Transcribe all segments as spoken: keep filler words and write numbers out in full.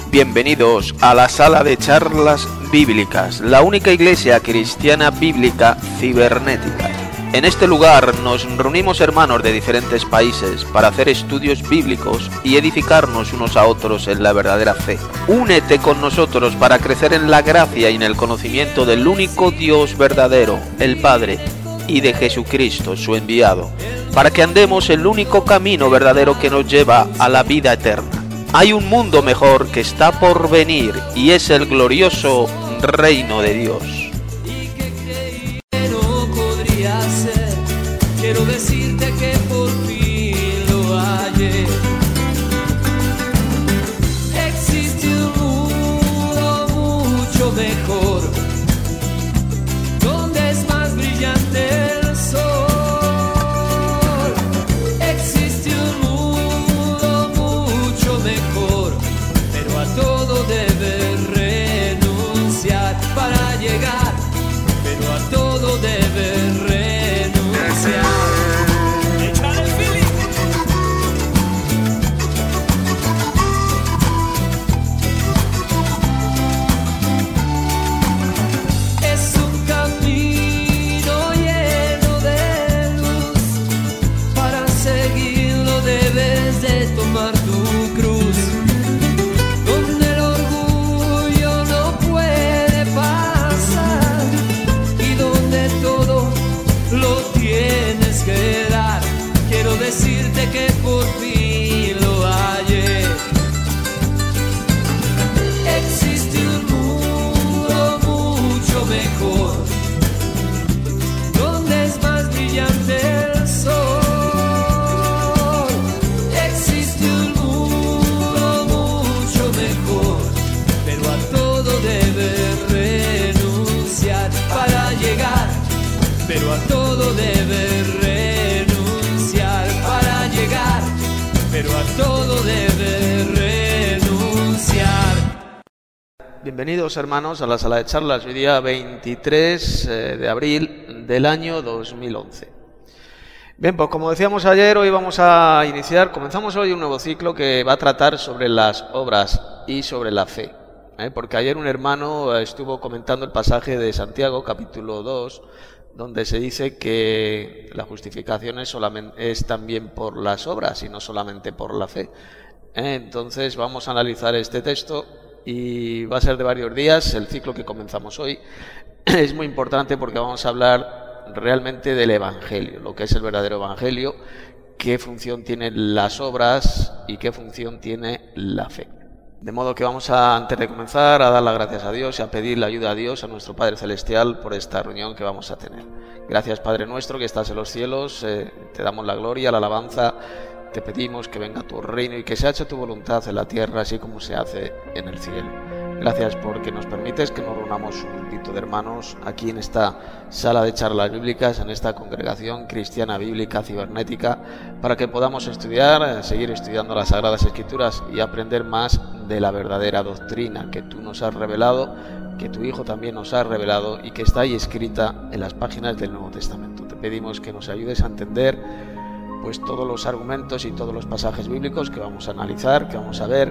Bienvenidos a la sala de charlas bíblicas, la única iglesia cristiana bíblica cibernética. En este lugar nos reunimos hermanos de diferentes países para hacer estudios bíblicos y edificarnos unos a otros en la verdadera fe. Únete con nosotros para crecer en la gracia y en el conocimiento del único Dios verdadero, el Padre, y de Jesucristo, su enviado, para que andemos el único camino verdadero que nos lleva a la vida eterna. Hay un mundo mejor que está por venir y es el glorioso reino de Dios. Quiero decirte que por fin lo hallé. Existe un mundo mucho mejor, donde es más brillante el sol. Existe un mundo mucho mejor, pero a todo debes renunciar para llegar, pero a todo debes renunciar. Decirte que por fin lo hallé. Existe un mundo mucho mejor, donde es más brillante el sol. Existe un mundo mucho mejor, pero a todo debes renunciar para llegar, pero a todo debes renunciar. Pero a todo debe renunciar. Bienvenidos hermanos a la sala de charlas, hoy día veintitrés de abril del año dos mil once. Bien, pues como decíamos ayer, hoy vamos a iniciar, comenzamos hoy un nuevo ciclo que va a tratar sobre las obras y sobre la fe. ¿eh? Porque ayer un hermano estuvo comentando el pasaje de Santiago, capítulo dos, donde se dice que la justificación es, solamente, es también por las obras y no solamente por la fe. Entonces vamos a analizar este texto y va a ser de varios días, el ciclo que comenzamos hoy. Es muy importante porque vamos a hablar realmente del Evangelio, lo que es el verdadero Evangelio, qué función tienen las obras y qué función tiene la fe. De modo que vamos a, antes de comenzar, a dar las gracias a Dios y a pedir la ayuda a Dios, a nuestro Padre Celestial, por esta reunión que vamos a tener. Gracias, Padre nuestro, que estás en los cielos, eh, te damos la gloria, la alabanza, te pedimos que venga tu reino y que se haga tu voluntad en la tierra, así como se hace en el cielo. Gracias porque nos permites que nos reunamos un grupito de hermanos aquí en esta sala de charlas bíblicas, en esta congregación cristiana bíblica cibernética, para que podamos estudiar, seguir estudiando las Sagradas Escrituras y aprender más de la verdadera doctrina que tú nos has revelado, que tu Hijo también nos ha revelado y que está ahí escrita en las páginas del Nuevo Testamento. Te pedimos que nos ayudes a entender pues todos los argumentos y todos los pasajes bíblicos que vamos a analizar, que vamos a ver,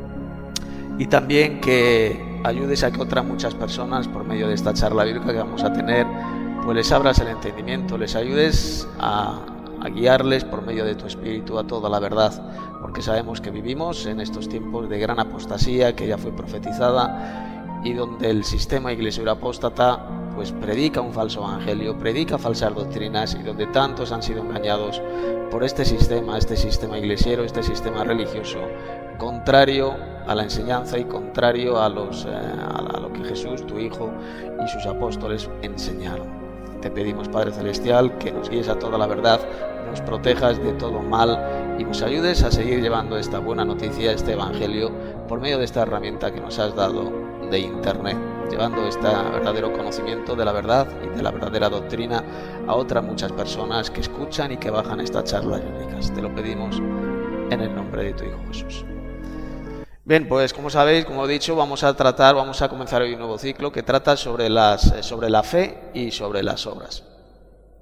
y también que ayudes a que otras muchas personas, por medio de esta charla bíblica que vamos a tener, pues les abras el entendimiento, les ayudes a, a guiarles por medio de tu Espíritu a toda la verdad, porque sabemos que vivimos en estos tiempos de gran apostasía que ya fue profetizada y donde el sistema iglesiero apóstata pues predica un falso evangelio, predica falsas doctrinas y donde tantos han sido engañados por este sistema, este sistema iglesiero, este sistema religioso, contrario a la enseñanza y contrario a, los, eh, a lo que Jesús, tu Hijo y sus apóstoles enseñaron. Te pedimos, Padre Celestial, que nos guíes a toda la verdad, nos protejas de todo mal y nos ayudes a seguir llevando esta buena noticia, este evangelio, por medio de esta herramienta que nos has dado de Internet, llevando este verdadero conocimiento de la verdad y de la verdadera doctrina a otras muchas personas que escuchan y que bajan estas charlas bíblicas. Te lo pedimos en el nombre de tu Hijo Jesús. Bien, pues como sabéis, como he dicho, vamos a tratar, vamos a comenzar hoy un nuevo ciclo que trata sobre, las, sobre la fe y sobre las obras.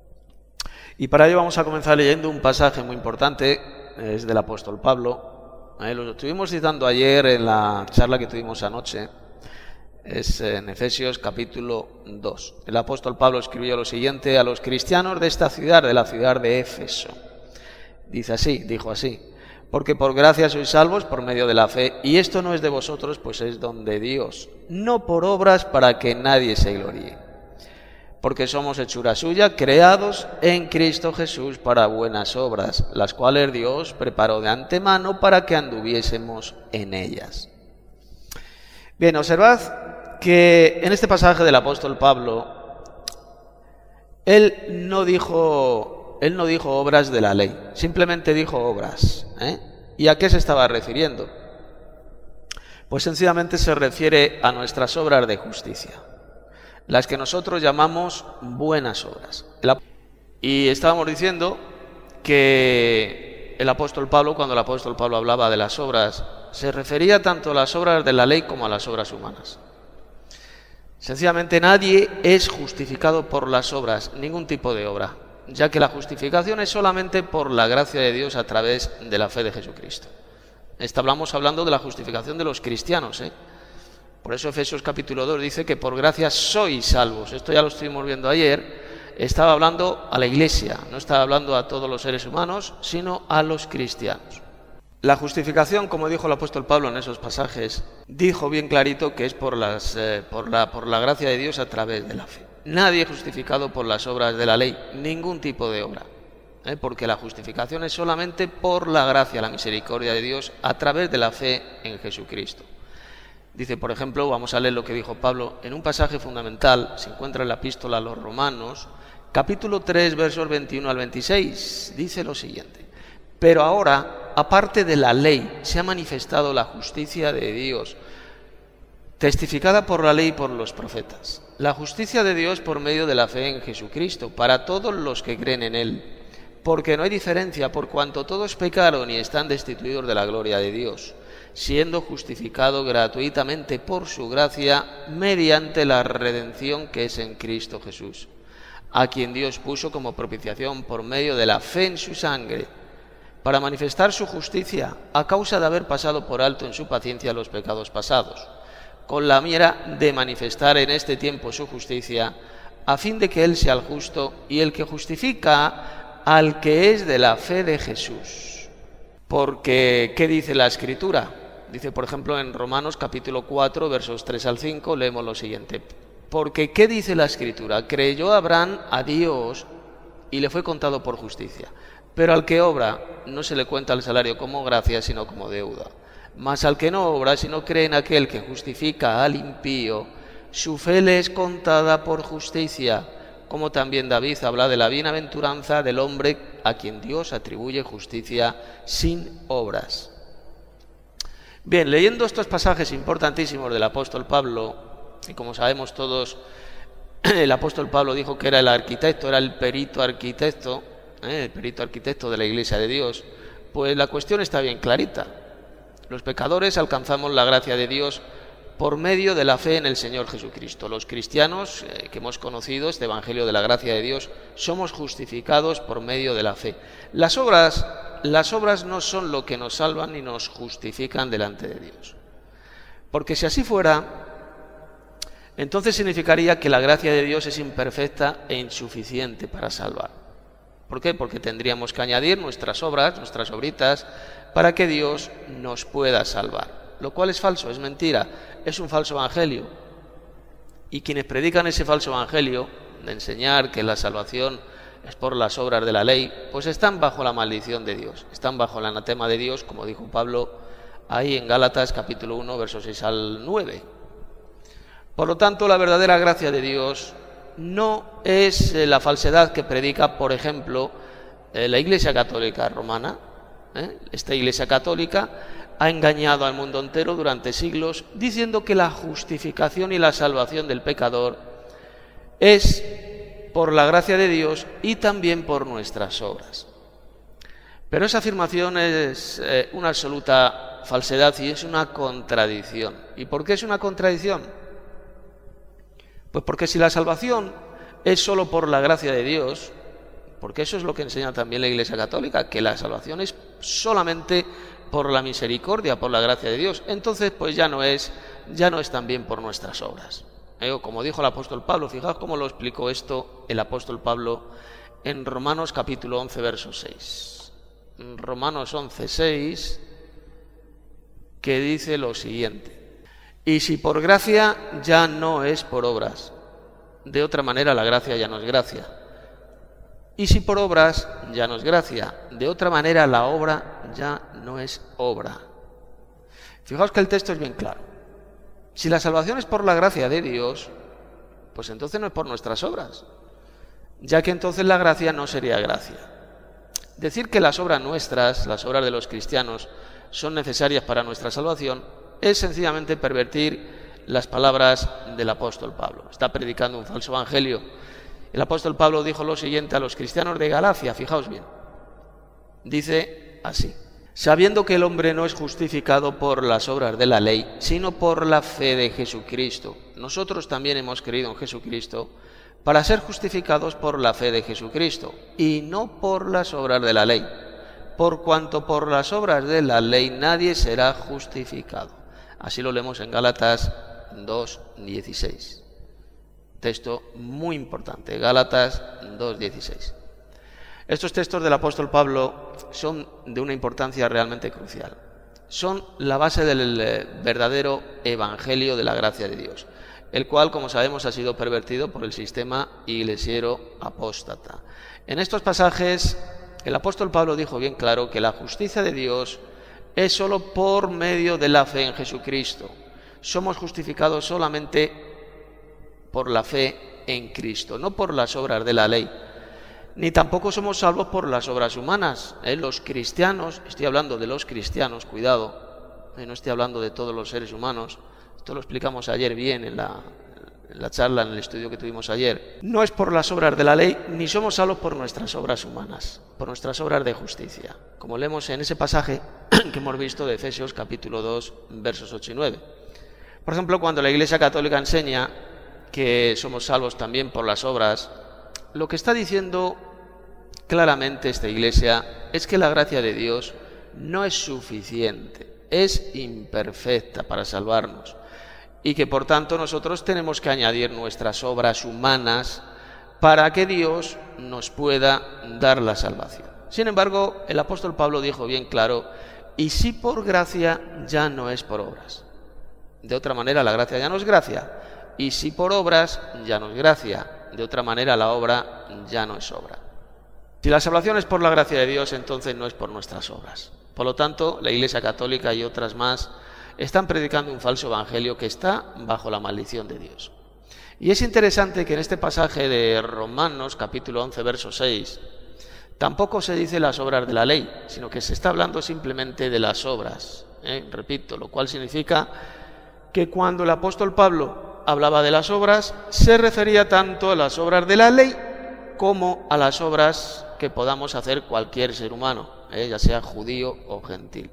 Y para ello vamos a comenzar leyendo un pasaje muy importante, es del apóstol Pablo, Eh, lo estuvimos citando ayer en la charla que tuvimos anoche. Es en Efesios capítulo dos. El apóstol Pablo escribió lo siguiente a los cristianos de esta ciudad, de la ciudad de Éfeso. Dice así, dijo así: porque por gracia sois salvos por medio de la fe, y esto no es de vosotros, pues es don de Dios, no por obras para que nadie se gloríe. Porque somos hechura suya, creados en Cristo Jesús para buenas obras, las cuales Dios preparó de antemano para que anduviésemos en ellas. Bien, observad que en este pasaje del apóstol Pablo, él no dijo, él no dijo obras de la ley, simplemente dijo obras. ¿eh? ¿Y a qué se estaba refiriendo? Pues sencillamente se refiere a nuestras obras de justicia, las que nosotros llamamos buenas obras. Y estábamos diciendo que el apóstol Pablo, cuando el apóstol Pablo hablaba de las obras, se refería tanto a las obras de la ley como a las obras humanas. Sencillamente nadie es justificado por las obras, ningún tipo de obra, ya que la justificación es solamente por la gracia de Dios a través de la fe de Jesucristo. Estamos hablando de la justificación de los cristianos, ¿eh? Por eso Efesios capítulo dos dice que por gracia sois salvos. Esto ya lo estuvimos viendo ayer. Estaba hablando a la iglesia, no estaba hablando a todos los seres humanos, sino a los cristianos. La justificación, como dijo el apóstol Pablo en esos pasajes, dijo bien clarito que es por, las, eh, por, la, por la gracia de Dios a través de la fe. Nadie es justificado por las obras de la ley, ningún tipo de obra, ¿eh? porque la justificación es solamente por la gracia, la misericordia de Dios a través de la fe en Jesucristo. Dice, por ejemplo, vamos a leer lo que dijo Pablo en un pasaje fundamental, se encuentra en la epístola a los Romanos, capítulo tres, versos veintiuno al veintiséis, dice lo siguiente: pero ahora, aparte de la ley, se ha manifestado la justicia de Dios, testificada por la ley y por los profetas. La justicia de Dios por medio de la fe en Jesucristo, para todos los que creen en Él. Porque no hay diferencia, por cuanto todos pecaron y están destituidos de la gloria de Dios, siendo justificado gratuitamente por su gracia, mediante la redención que es en Cristo Jesús, a quien Dios puso como propiciación por medio de la fe en su sangre, para manifestar su justicia, a causa de haber pasado por alto en su paciencia los pecados pasados, con la mira de manifestar en este tiempo su justicia, a fin de que Él sea el justo y el que justifica al que es de la fe de Jesús. Porque, ¿qué dice la Escritura? Dice, por ejemplo, en Romanos capítulo cuatro, versos tres al cinco, leemos lo siguiente: porque, ¿qué dice la Escritura? Creyó Abraham a Dios y le fue contado por justicia. Pero al que obra no se le cuenta el salario como gracia, sino como deuda. Mas al que no obra, si no cree en aquel que justifica al impío, su fe le es contada por justicia. Como también David habla de la bienaventuranza del hombre a quien Dios atribuye justicia sin obras. Bien, leyendo estos pasajes importantísimos del apóstol Pablo, y como sabemos todos, el apóstol Pablo dijo que era el arquitecto, era el perito arquitecto, ¿eh? el perito arquitecto de la Iglesia de Dios, pues la cuestión está bien clarita. Los pecadores alcanzamos la gracia de Dios por medio de la fe en el Señor Jesucristo. Los cristianos eh, que hemos conocido este Evangelio de la gracia de Dios somos justificados por medio de la fe. Las obras, las obras no son lo que nos salvan ni nos justifican delante de Dios. Porque si así fuera, entonces significaría que la gracia de Dios es imperfecta e insuficiente para salvar. ¿Por qué? Porque tendríamos que añadir nuestras obras, nuestras obritas, para que Dios nos pueda salvar. Lo cual es falso, es mentira, es un falso evangelio. Y quienes predican ese falso evangelio, de enseñar que la salvación es por las obras de la ley, pues están bajo la maldición de Dios, están bajo el anatema de Dios, como dijo Pablo ahí en Gálatas capítulo uno, versos seis al nueve. Por lo tanto, la verdadera gracia de Dios no es la falsedad que predica, por ejemplo, la Iglesia Católica Romana. ¿eh? Esta Iglesia Católica ha engañado al mundo entero durante siglos, diciendo que la justificación y la salvación del pecador es por la gracia de Dios y también por nuestras obras. Pero esa afirmación es eh, una absoluta falsedad y es una contradicción. ¿Y por qué es una contradicción? Pues porque si la salvación es solo por la gracia de Dios, porque eso es lo que enseña también la Iglesia Católica, que la salvación es solamente por la misericordia, por la gracia de Dios, entonces pues ya no es, ya no es también por nuestras obras. ¿Eh? Como dijo el apóstol Pablo, fijaos cómo lo explicó esto el apóstol Pablo en Romanos capítulo once, verso seis. Romanos once, seis, que dice lo siguiente: y si por gracia, ya no es por obras. De otra manera la gracia ya no es gracia. Y si por obras, ya no es gracia. De otra manera la obra ya no es obra. Fijaos que el texto es bien claro. Si la salvación es por la gracia de Dios, pues entonces no es por nuestras obras, ya que entonces la gracia no sería gracia. Decir que las obras nuestras, las obras de los cristianos, son necesarias para nuestra salvación es sencillamente pervertir las palabras del apóstol Pablo. Está predicando un falso evangelio. El apóstol Pablo dijo lo siguiente a los cristianos de Galacia, fijaos bien. Dice así: sabiendo que el hombre no es justificado por las obras de la ley, sino por la fe de Jesucristo. Nosotros también hemos creído en Jesucristo para ser justificados por la fe de Jesucristo, y no por las obras de la ley, por cuanto por las obras de la ley nadie será justificado. Así lo leemos en Gálatas dos, dieciséis. Texto muy importante, Gálatas dos, dieciséis. Estos textos del apóstol Pablo son de una importancia realmente crucial. Son la base del verdadero evangelio de la gracia de Dios, el cual, como sabemos, ha sido pervertido por el sistema iglesiero apóstata. En estos pasajes, el apóstol Pablo dijo bien claro que la justicia de Dios es solo por medio de la fe en Jesucristo. Somos justificados solamente por la fe en Cristo, no por las obras de la ley, ni tampoco somos salvos por las obras humanas. ¿Eh? Los cristianos, estoy hablando de los cristianos, cuidado, ¿eh? No estoy hablando de todos los seres humanos, esto lo explicamos ayer bien en la, en la charla, en el estudio que tuvimos ayer. No es por las obras de la ley, ni somos salvos por nuestras obras humanas, por nuestras obras de justicia, como leemos en ese pasaje que hemos visto de Efesios capítulo dos, versos ocho y nueve. Por ejemplo, cuando la Iglesia Católica enseña que somos salvos también por las obras, lo que está diciendo claramente esta Iglesia es que la gracia de Dios no es suficiente, es imperfecta para salvarnos, y que por tanto nosotros tenemos que añadir nuestras obras humanas para que Dios nos pueda dar la salvación. Sin embargo, el apóstol Pablo dijo bien claro: y si por gracia, ya no es por obras. De otra manera la gracia ya no es gracia, y si por obras, ya no es gracia. De otra manera la obra ya no es obra. Si la salvación es por la gracia de Dios, entonces no es por nuestras obras. Por lo tanto, la Iglesia Católica y otras más están predicando un falso evangelio que está bajo la maldición de Dios. Y es interesante que en este pasaje de Romanos capítulo once, verso seis, tampoco se dice las obras de la ley, sino que se está hablando simplemente de las obras. ¿eh? Repito, lo cual significa que cuando el apóstol Pablo hablaba de las obras, se refería tanto a las obras de la ley como a las obras que podamos hacer cualquier ser humano, ¿eh? ya sea judío o gentil.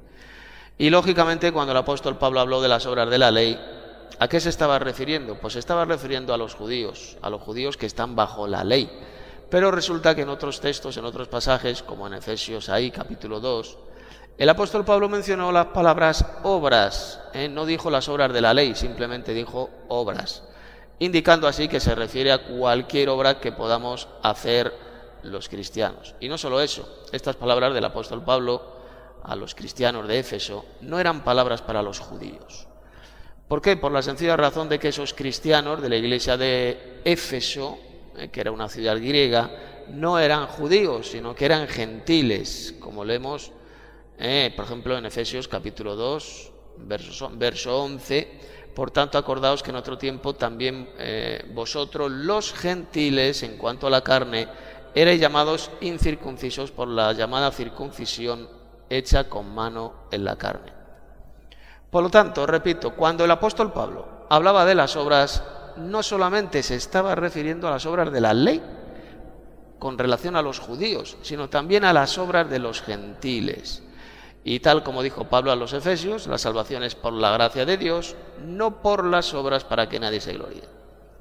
Y lógicamente, cuando el apóstol Pablo habló de las obras de la ley, ¿a qué se estaba refiriendo? Pues se estaba refiriendo a los judíos, a los judíos que están bajo la ley. Pero resulta que en otros textos, en otros pasajes, como en Efesios ahí, capítulo dos, el apóstol Pablo mencionó las palabras obras, ¿eh? no dijo las obras de la ley, simplemente dijo obras, indicando así que se refiere a cualquier obra que podamos hacer los cristianos. Y no solo eso, estas palabras del apóstol Pablo a los cristianos de Éfeso no eran palabras para los judíos. ¿Por qué? Por la sencilla razón de que esos cristianos de la iglesia de Éfeso, eh, que era una ciudad griega, no eran judíos, sino que eran gentiles, como leemos Eh, por ejemplo, en Efesios capítulo dos, verso, verso once, por tanto, acordaos que en otro tiempo también eh, vosotros, los gentiles, en cuanto a la carne, erais llamados incircuncisos por la llamada circuncisión hecha con mano en la carne. Por lo tanto, repito, cuando el apóstol Pablo hablaba de las obras, no solamente se estaba refiriendo a las obras de la ley con relación a los judíos, sino también a las obras de los gentiles. Y tal como dijo Pablo a los Efesios, la salvación es por la gracia de Dios, no por las obras para que nadie se gloríe.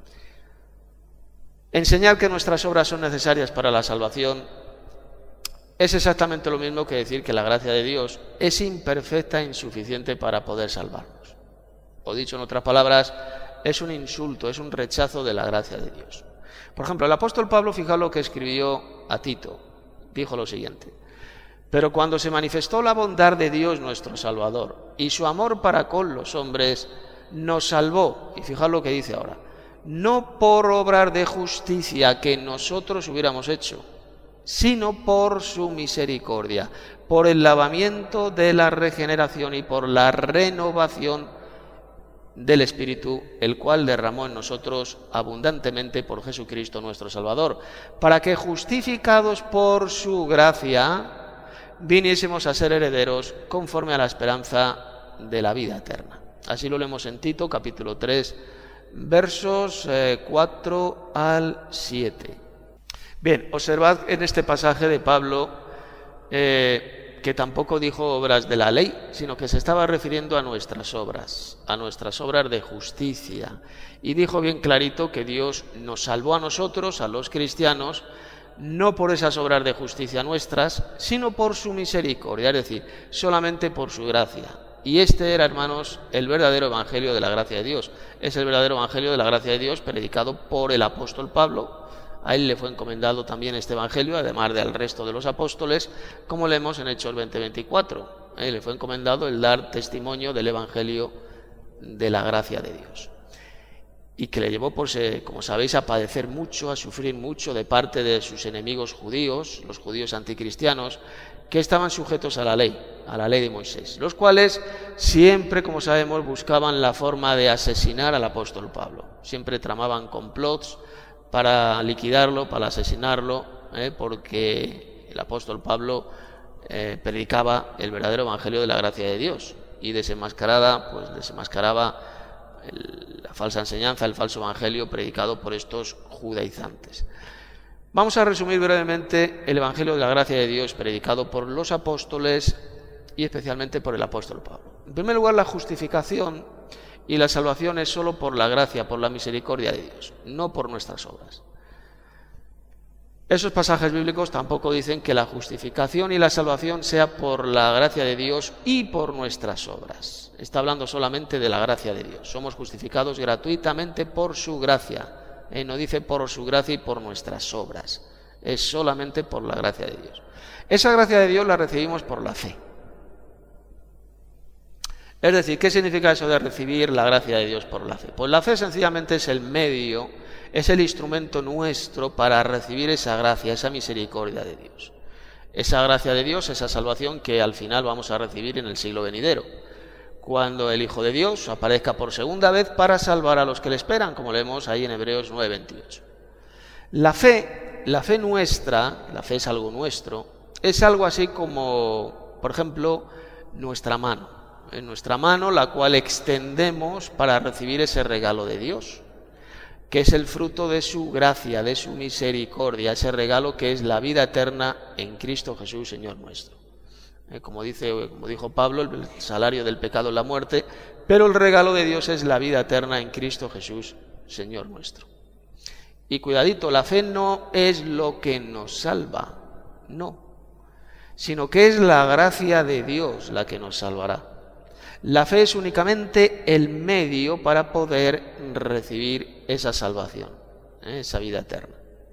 Enseñar que nuestras obras son necesarias para la salvación es exactamente lo mismo que decir que la gracia de Dios es imperfecta e insuficiente para poder salvarnos. O dicho en otras palabras, es un insulto, es un rechazo de la gracia de Dios. Por ejemplo, el apóstol Pablo, fijaos lo que escribió a Tito, dijo lo siguiente: pero cuando se manifestó la bondad de Dios nuestro Salvador y su amor para con los hombres, nos salvó, y fijaos lo que dice ahora, no por obras de justicia que nosotros hubiéramos hecho, sino por su misericordia, por el lavamiento de la regeneración y por la renovación del Espíritu, el cual derramó en nosotros abundantemente por Jesucristo nuestro Salvador, para que justificados por su gracia viniésemos a ser herederos conforme a la esperanza de la vida eterna. Así lo leemos en Tito, capítulo tres, versos eh, cuatro al siete. Bien, observad en este pasaje de Pablo eh, que tampoco dijo obras de la ley, sino que se estaba refiriendo a nuestras obras, a nuestras obras de justicia. Y dijo bien clarito que Dios nos salvó a nosotros, a los cristianos, no por esas obras de justicia nuestras, sino por su misericordia, es decir, solamente por su gracia. Y este era, hermanos, el verdadero evangelio de la gracia de Dios. Es el verdadero evangelio de la gracia de Dios predicado por el apóstol Pablo. A él le fue encomendado también este evangelio, además del resto de los apóstoles, como leemos en Hechos veinte veinticuatro. A él le fue encomendado el dar testimonio del evangelio de la gracia de Dios. Y que le llevó, pues, eh, como sabéis, a padecer mucho, a sufrir mucho de parte de sus enemigos judíos, los judíos anticristianos, que estaban sujetos a la ley, a la ley de Moisés, los cuales siempre, como sabemos, buscaban la forma de asesinar al apóstol Pablo. Siempre tramaban complots para liquidarlo, para asesinarlo, eh, porque el apóstol Pablo eh, predicaba el verdadero evangelio de la gracia de Dios y desenmascarada, pues desenmascaraba el, la falsa enseñanza, el falso evangelio predicado por estos judaizantes. Vamos a resumir brevemente el evangelio de la gracia de Dios predicado por los apóstoles y especialmente por el apóstol Pablo. En primer lugar, la justificación y la salvación es solo por la gracia, por la misericordia de Dios, no por nuestras obras. Esos pasajes bíblicos tampoco dicen que la justificación y la salvación sea por la gracia de Dios y por nuestras obras. Está hablando solamente de la gracia de Dios. Somos justificados gratuitamente por su gracia. Eh, no dice por su gracia y por nuestras obras. Es solamente por la gracia de Dios. Esa gracia de Dios la recibimos por la fe. Es decir, ¿qué significa eso de recibir la gracia de Dios por la fe? Pues la fe sencillamente es el medio, es el instrumento nuestro para recibir esa gracia, esa misericordia de Dios. Esa gracia de Dios, esa salvación que al final vamos a recibir en el siglo venidero, cuando el Hijo de Dios aparezca por segunda vez para salvar a los que le esperan, como leemos ahí en Hebreos nueve veintiocho. La fe, la fe nuestra, la fe es algo nuestro, es algo así como, por ejemplo, nuestra mano. En nuestra mano, la cual extendemos para recibir ese regalo de Dios, que es el fruto de su gracia, de su misericordia, ese regalo que es la vida eterna en Cristo Jesús, Señor nuestro. Eh, como dice, como dijo Pablo, el salario del pecado es la muerte, pero el regalo de Dios es la vida eterna en Cristo Jesús, Señor nuestro. Y cuidadito, la fe no es lo que nos salva, no, sino que es la gracia de Dios la que nos salvará. La fe es únicamente el medio para poder recibir esa salvación, ¿eh? esa vida eterna.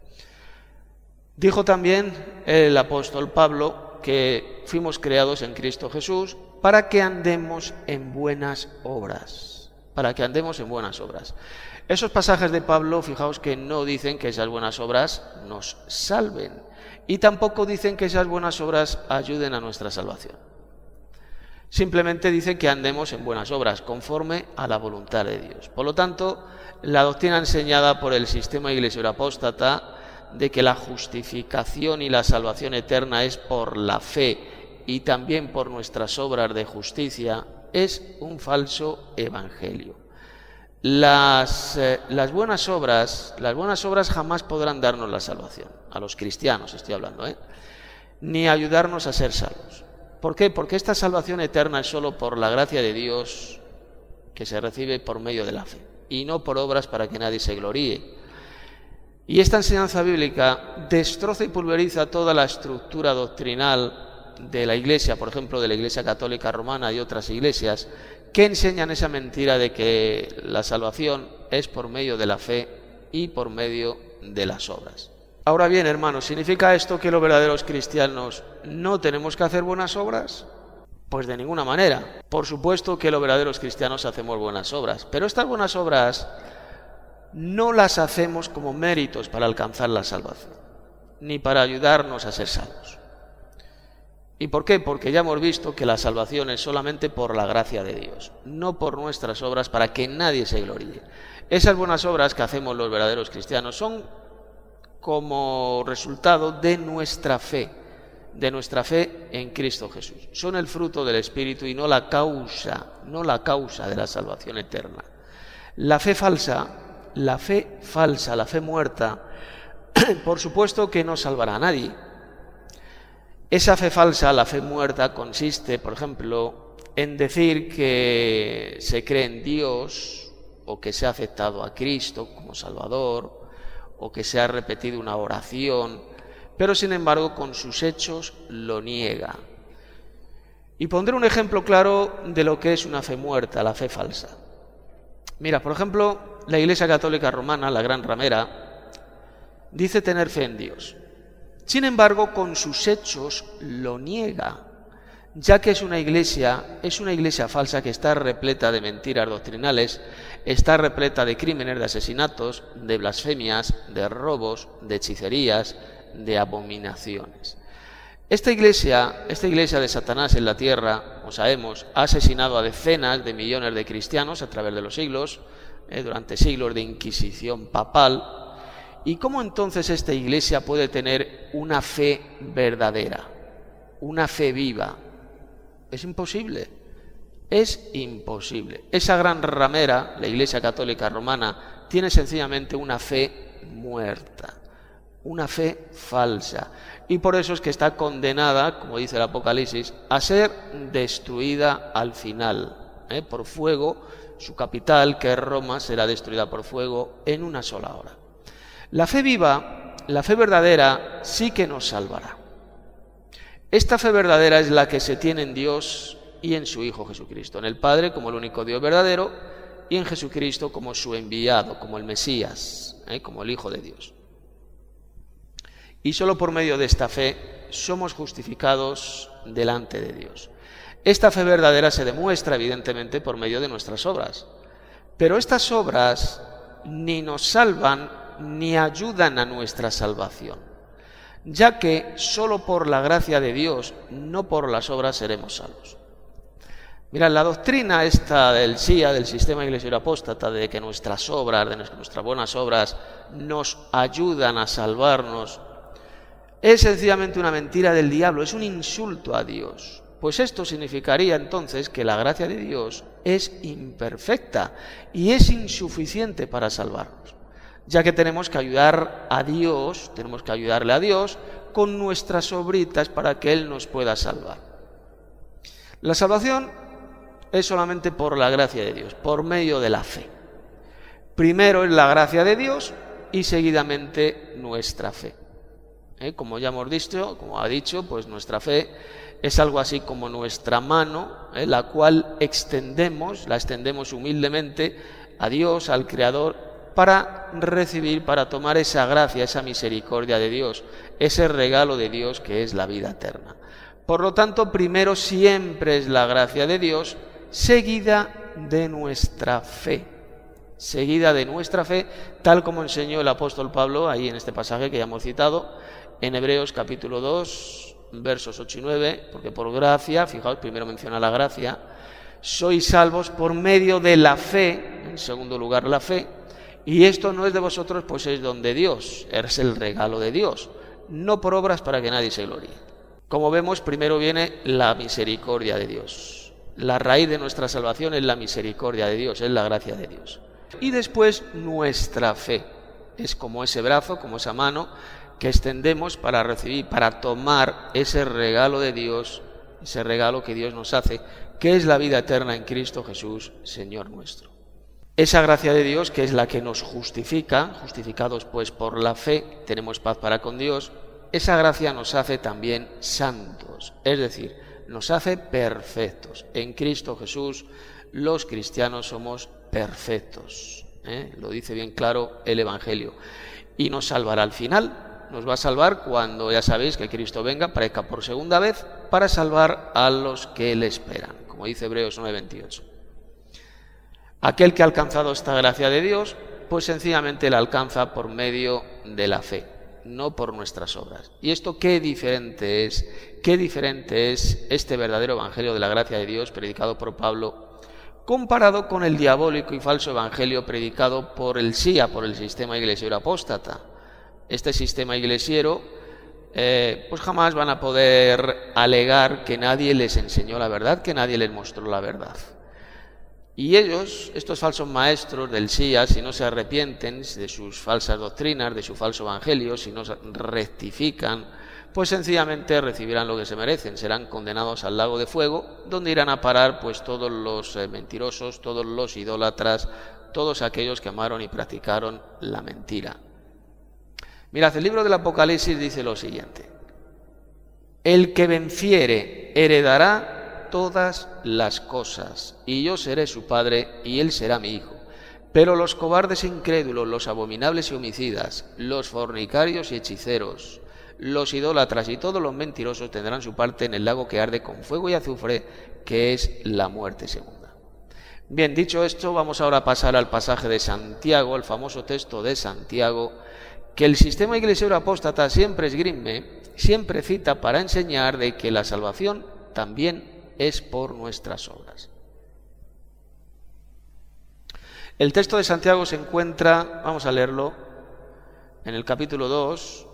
Dijo también el apóstol Pablo que fuimos creados en Cristo Jesús para que andemos en buenas obras, para que andemos en buenas obras. Esos pasajes de Pablo, fijaos que no dicen que esas buenas obras nos salven y tampoco dicen que esas buenas obras ayuden a nuestra salvación. Simplemente dice que andemos en buenas obras, conforme a la voluntad de Dios. Por lo tanto, la doctrina enseñada por el sistema iglesia apóstata de que la justificación y la salvación eterna es por la fe y también por nuestras obras de justicia es un falso evangelio. Las, eh, las buenas obras, las buenas obras jamás podrán darnos la salvación, a los cristianos estoy hablando, ¿eh? ni ayudarnos a ser salvos. ¿Por qué? Porque esta salvación eterna es solo por la gracia de Dios que se recibe por medio de la fe y no por obras para que nadie se gloríe. Y esta enseñanza bíblica destroza y pulveriza toda la estructura doctrinal de la Iglesia, por ejemplo, de la Iglesia Católica Romana y otras iglesias, que enseñan esa mentira de que la salvación es por medio de la fe y por medio de las obras. Ahora bien, hermanos, ¿significa esto que los verdaderos cristianos no tenemos que hacer buenas obras? Pues de ninguna manera. Por supuesto que los verdaderos cristianos hacemos buenas obras, pero estas buenas obras no las hacemos como méritos para alcanzar la salvación, ni para ayudarnos a ser salvos. ¿Y por qué? Porque ya hemos visto que la salvación es solamente por la gracia de Dios, no por nuestras obras para que nadie se gloríe. Esas buenas obras que hacemos los verdaderos cristianos son como resultado de nuestra fe, de nuestra fe en Cristo Jesús. Son el fruto del Espíritu y no la causa, no la causa de la salvación eterna. La fe falsa, la fe falsa, la fe muerta, por supuesto que no salvará a nadie. Esa fe falsa, la fe muerta, consiste, por ejemplo, en decir que se cree en Dios o que se ha aceptado a Cristo como Salvador o que se ha repetido una oración, pero sin embargo con sus hechos lo niega. Y pondré un ejemplo claro de lo que es una fe muerta, la fe falsa. Mira, por ejemplo, la Iglesia Católica Romana, la Gran Ramera, dice tener fe en Dios. Sin embargo, con sus hechos lo niega, ya que es una iglesia, es una iglesia falsa que está repleta de mentiras doctrinales, está repleta de crímenes, de asesinatos, de blasfemias, de robos, de hechicerías, de abominaciones. Esta iglesia, esta iglesia de Satanás en la tierra, como sabemos, ha asesinado a decenas de millones de cristianos a través de los siglos, eh, durante siglos de inquisición papal. ¿Y cómo entonces esta iglesia puede tener una fe verdadera, una fe viva? Es imposible, es imposible. Esa gran ramera, la Iglesia Católica Romana, tiene sencillamente una fe muerta, una fe falsa. Y por eso es que está condenada, como dice el Apocalipsis, a ser destruida al final, ¿eh? por fuego. Su capital, que es Roma, será destruida por fuego en una sola hora. La fe viva, la fe verdadera, sí que nos salvará. Esta fe verdadera es la que se tiene en Dios y en su Hijo Jesucristo, en el Padre como el único Dios verdadero y en Jesucristo como su enviado, como el Mesías, ¿eh? como el Hijo de Dios. Y solo por medio de esta fe somos justificados delante de Dios. Esta fe verdadera se demuestra evidentemente por medio de nuestras obras, pero estas obras ni nos salvan ni ayudan a nuestra salvación, ya que solo por la gracia de Dios, no por las obras, seremos salvos. Mirad, la doctrina esta del S I A, del sistema iglesioso apóstata, de que nuestras obras, de nuestras buenas obras, nos ayudan a salvarnos, es sencillamente una mentira del diablo, es un insulto a Dios. Pues esto significaría entonces que la gracia de Dios es imperfecta y es insuficiente para salvarnos, ya que tenemos que ayudar a Dios, tenemos que ayudarle a Dios con nuestras obritas para que Él nos pueda salvar. La salvación es solamente por la gracia de Dios, por medio de la fe. Primero es la gracia de Dios y seguidamente nuestra fe. ¿Eh? Como ya hemos dicho, como ha dicho, pues nuestra fe es algo así como nuestra mano, ¿eh? la cual extendemos, la extendemos humildemente a Dios, al Creador, para recibir, para tomar esa gracia, esa misericordia de Dios, ese regalo de Dios que es la vida eterna. Por lo tanto, primero siempre es la gracia de Dios, seguida de nuestra fe, seguida de nuestra fe, tal como enseñó el apóstol Pablo ahí en este pasaje que ya hemos citado, en Hebreos capítulo dos, versos ocho y nueve, porque por gracia, fijaos, primero menciona la gracia, sois salvos por medio de la fe, en segundo lugar la fe, y esto no es de vosotros, pues es don de Dios, es el regalo de Dios, no por obras para que nadie se gloríe. Como vemos, primero viene la misericordia de Dios. La raíz de nuestra salvación es la misericordia de Dios, es la gracia de Dios. Y después nuestra fe, es como ese brazo, como esa mano que extendemos para recibir, para tomar ese regalo de Dios, ese regalo que Dios nos hace, que es la vida eterna en Cristo Jesús, Señor nuestro. Esa gracia de Dios, que es la que nos justifica, justificados pues por la fe, tenemos paz para con Dios, esa gracia nos hace también santos, es decir, nos hace perfectos. En Cristo Jesús los cristianos somos perfectos, ¿eh? Lo dice bien claro el Evangelio. Y nos salvará al final, nos va a salvar cuando ya sabéis que Cristo venga, aparezca por segunda vez, para salvar a los que le esperan, como dice Hebreos nueve veintiocho. Aquel que ha alcanzado esta gracia de Dios, pues sencillamente la alcanza por medio de la fe, no por nuestras obras. Y esto qué diferente es, qué diferente es este verdadero evangelio de la gracia de Dios predicado por Pablo, comparado con el diabólico y falso evangelio predicado por el S I A, por el sistema iglesiero apóstata. Este sistema iglesiero, eh, pues jamás van a poder alegar que nadie les enseñó la verdad, que nadie les mostró la verdad. Y ellos, estos falsos maestros del S I A, si no se arrepienten de sus falsas doctrinas, de su falso evangelio, si no rectifican, pues sencillamente recibirán lo que se merecen, serán condenados al lago de fuego, donde irán a parar pues todos los eh, mentirosos, todos los idólatras, todos aquellos que amaron y practicaron la mentira. Mirad, el libro del Apocalipsis dice lo siguiente: el que venciere heredará todas las cosas, y yo seré su padre, y él será mi hijo. Pero los cobardes e incrédulos, los abominables y homicidas, los fornicarios y hechiceros, los idólatras y todos los mentirosos tendrán su parte en el lago que arde con fuego y azufre, que es la muerte segunda. Bien, dicho esto, vamos ahora a pasar al pasaje de Santiago, el famoso texto de Santiago, que el sistema iglesiero apóstata siempre esgrime, siempre cita para enseñar de que la salvación también es por nuestras obras. El texto de Santiago se encuentra, vamos a leerlo, en el capítulo dos,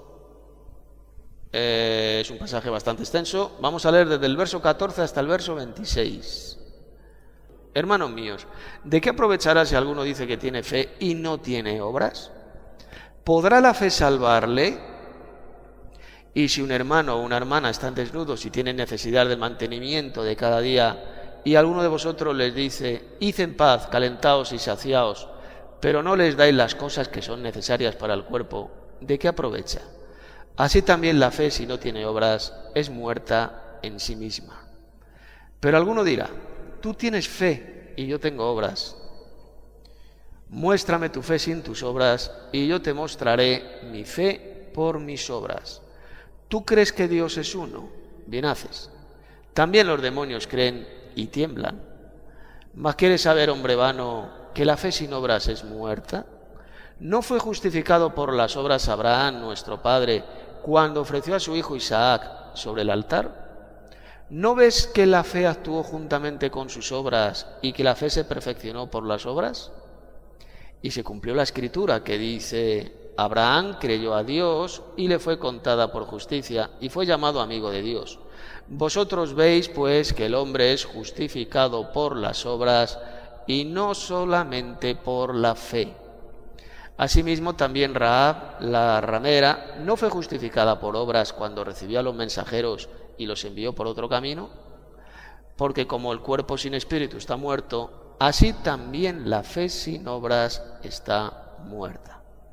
eh, es un pasaje bastante extenso, vamos a leer desde el verso catorce hasta el verso veintiséis. Hermanos míos, ¿de qué aprovechará si alguno dice que tiene fe y no tiene obras? ¿Podrá la fe salvarle? Y si un hermano o una hermana están desnudos y tienen necesidad del mantenimiento de cada día, y alguno de vosotros les dice, id en paz, calentaos y saciaos, pero no les dais las cosas que son necesarias para el cuerpo, ¿de qué aprovecha? Así también la fe, si no tiene obras, es muerta en sí misma. Pero alguno dirá, tú tienes fe y yo tengo obras. Muéstrame tu fe sin tus obras, y yo te mostraré mi fe por mis obras. ¿Tú crees que Dios es uno? Bien haces. También los demonios creen y tiemblan. ¿Mas quieres saber, hombre vano, que la fe sin obras es muerta? ¿No fue justificado por las obras Abraham, nuestro padre, cuando ofreció a su hijo Isaac sobre el altar? ¿No ves que la fe actuó juntamente con sus obras y que la fe se perfeccionó por las obras? Y se cumplió la escritura que dice, Abraham creyó a Dios y le fue contada por justicia y fue llamado amigo de Dios. Vosotros veis pues que el hombre es justificado por las obras y no solamente por la fe. Asimismo también Rahab, la ramera, no fue justificada por obras cuando recibió a los mensajeros y los envió por otro camino, porque como el cuerpo sin espíritu está muerto, así también la fe sin obras está muerta.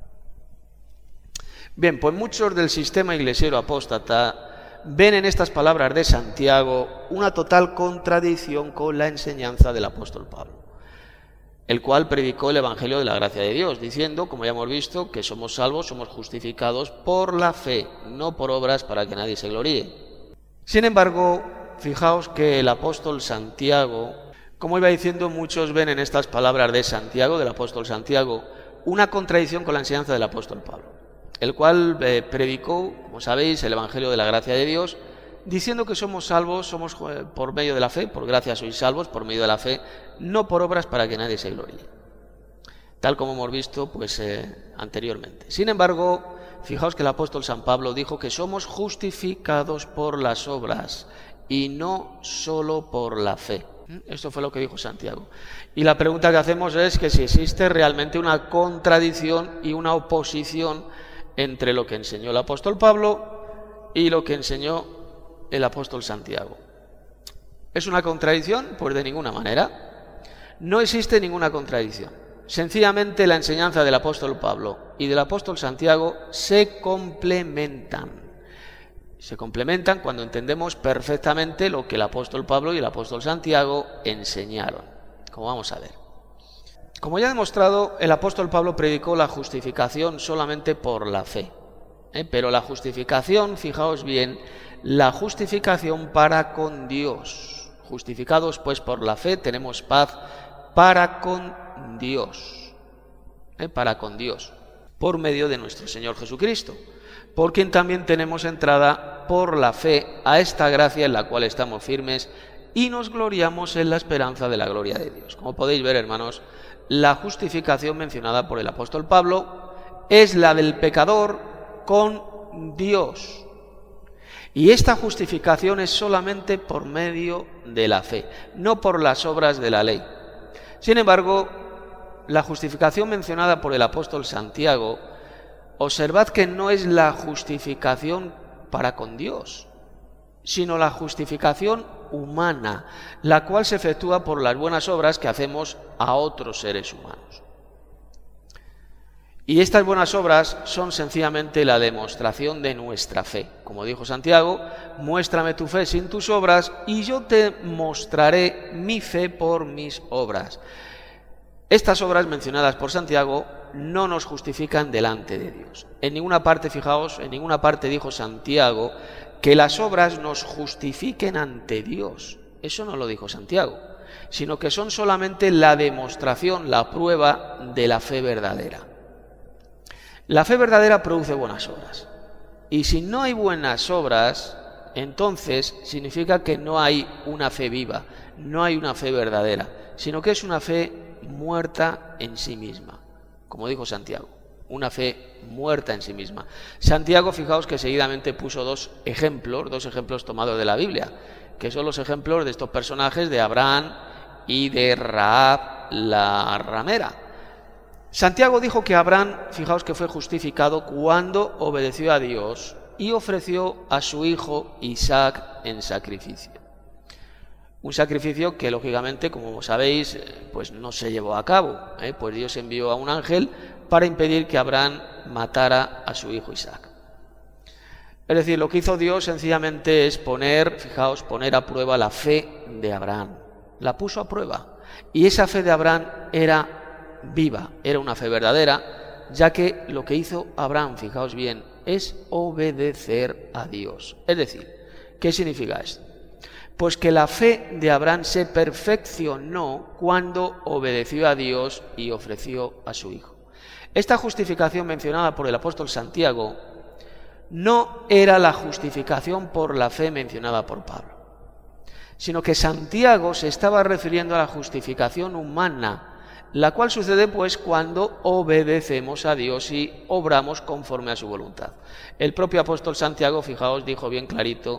Bien, pues muchos del sistema iglesiero apóstata ven en estas palabras de Santiago una total contradicción con la enseñanza del apóstol Pablo, el cual predicó el Evangelio de la gracia de Dios, diciendo, como ya hemos visto, que somos salvos, somos justificados por la fe, no por obras para que nadie se gloríe. Sin embargo, fijaos que el apóstol Santiago, como iba diciendo, muchos ven en estas palabras de Santiago, del apóstol Santiago, una contradicción con la enseñanza del apóstol Pablo, el cual eh, predicó, como sabéis, el Evangelio de la gracia de Dios, diciendo que somos salvos, somos eh, por medio de la fe, por gracia sois salvos, por medio de la fe, no por obras para que nadie se gloríe, tal como hemos visto pues eh, anteriormente. Sin embargo, fijaos que el apóstol San Pablo dijo que somos justificados por las obras y no solo por la fe. Esto fue lo que dijo Santiago. Y la pregunta que hacemos es que si existe realmente una contradicción y una oposición entre lo que enseñó el apóstol Pablo y lo que enseñó el apóstol Santiago. ¿Es una contradicción? Pues de ninguna manera. No existe ninguna contradicción. Sencillamente la enseñanza del apóstol Pablo y del apóstol Santiago se complementan. Se complementan cuando entendemos perfectamente lo que el apóstol Pablo y el apóstol Santiago enseñaron, como vamos a ver. Como ya he demostrado, el apóstol Pablo predicó la justificación solamente por la fe. ¿eh? Pero la justificación, fijaos bien, la justificación para con Dios. Justificados pues por la fe tenemos paz para con Dios. ¿eh? Para con Dios, por medio de nuestro Señor Jesucristo, por quien también tenemos entrada por la fe a esta gracia en la cual estamos firmes y nos gloriamos en la esperanza de la gloria de Dios. Como podéis ver, hermanos, la justificación mencionada por el apóstol Pablo es la del pecador con Dios. Y esta justificación es solamente por medio de la fe, no por las obras de la ley. Sin embargo, la justificación mencionada por el apóstol Santiago, observad que no es la justificación para con Dios, sino la justificación humana, la cual se efectúa por las buenas obras que hacemos a otros seres humanos. Y estas buenas obras son sencillamente la demostración de nuestra fe. Como dijo Santiago, muéstrame tu fe sin tus obras y yo te mostraré mi fe por mis obras. Estas obras mencionadas por Santiago no nos justifican delante de Dios. En ninguna parte, fijaos, en ninguna parte dijo Santiago que las obras nos justifiquen ante Dios. Eso no lo dijo Santiago, sino que son solamente la demostración, la prueba de la fe verdadera. La fe verdadera produce buenas obras. Y si no hay buenas obras, entonces significa que no hay una fe viva, no hay una fe verdadera, sino que es una fe muerta en sí misma, como dijo Santiago, una fe muerta en sí misma. Santiago, fijaos que seguidamente puso dos ejemplos, dos ejemplos tomados de la Biblia, que son los ejemplos de estos personajes de Abraham y de Rahab la ramera. Santiago dijo que Abraham, fijaos que fue justificado cuando obedeció a Dios y ofreció a su hijo Isaac en sacrificio. Un sacrificio que, lógicamente, como sabéis, pues no se llevó a cabo, ¿eh? Pues Dios envió a un ángel para impedir que Abraham matara a su hijo Isaac. Es decir, lo que hizo Dios sencillamente es poner, fijaos, poner a prueba la fe de Abraham. La puso a prueba. Y esa fe de Abraham era viva, era una fe verdadera, ya que lo que hizo Abraham, fijaos bien, es obedecer a Dios. Es decir, ¿qué significa esto? Pues que la fe de Abraham se perfeccionó cuando obedeció a Dios y ofreció a su hijo. Esta justificación mencionada por el apóstol Santiago no era la justificación por la fe mencionada por Pablo, sino que Santiago se estaba refiriendo a la justificación humana, la cual sucede pues cuando obedecemos a Dios y obramos conforme a su voluntad. El propio apóstol Santiago, fijaos, dijo bien clarito,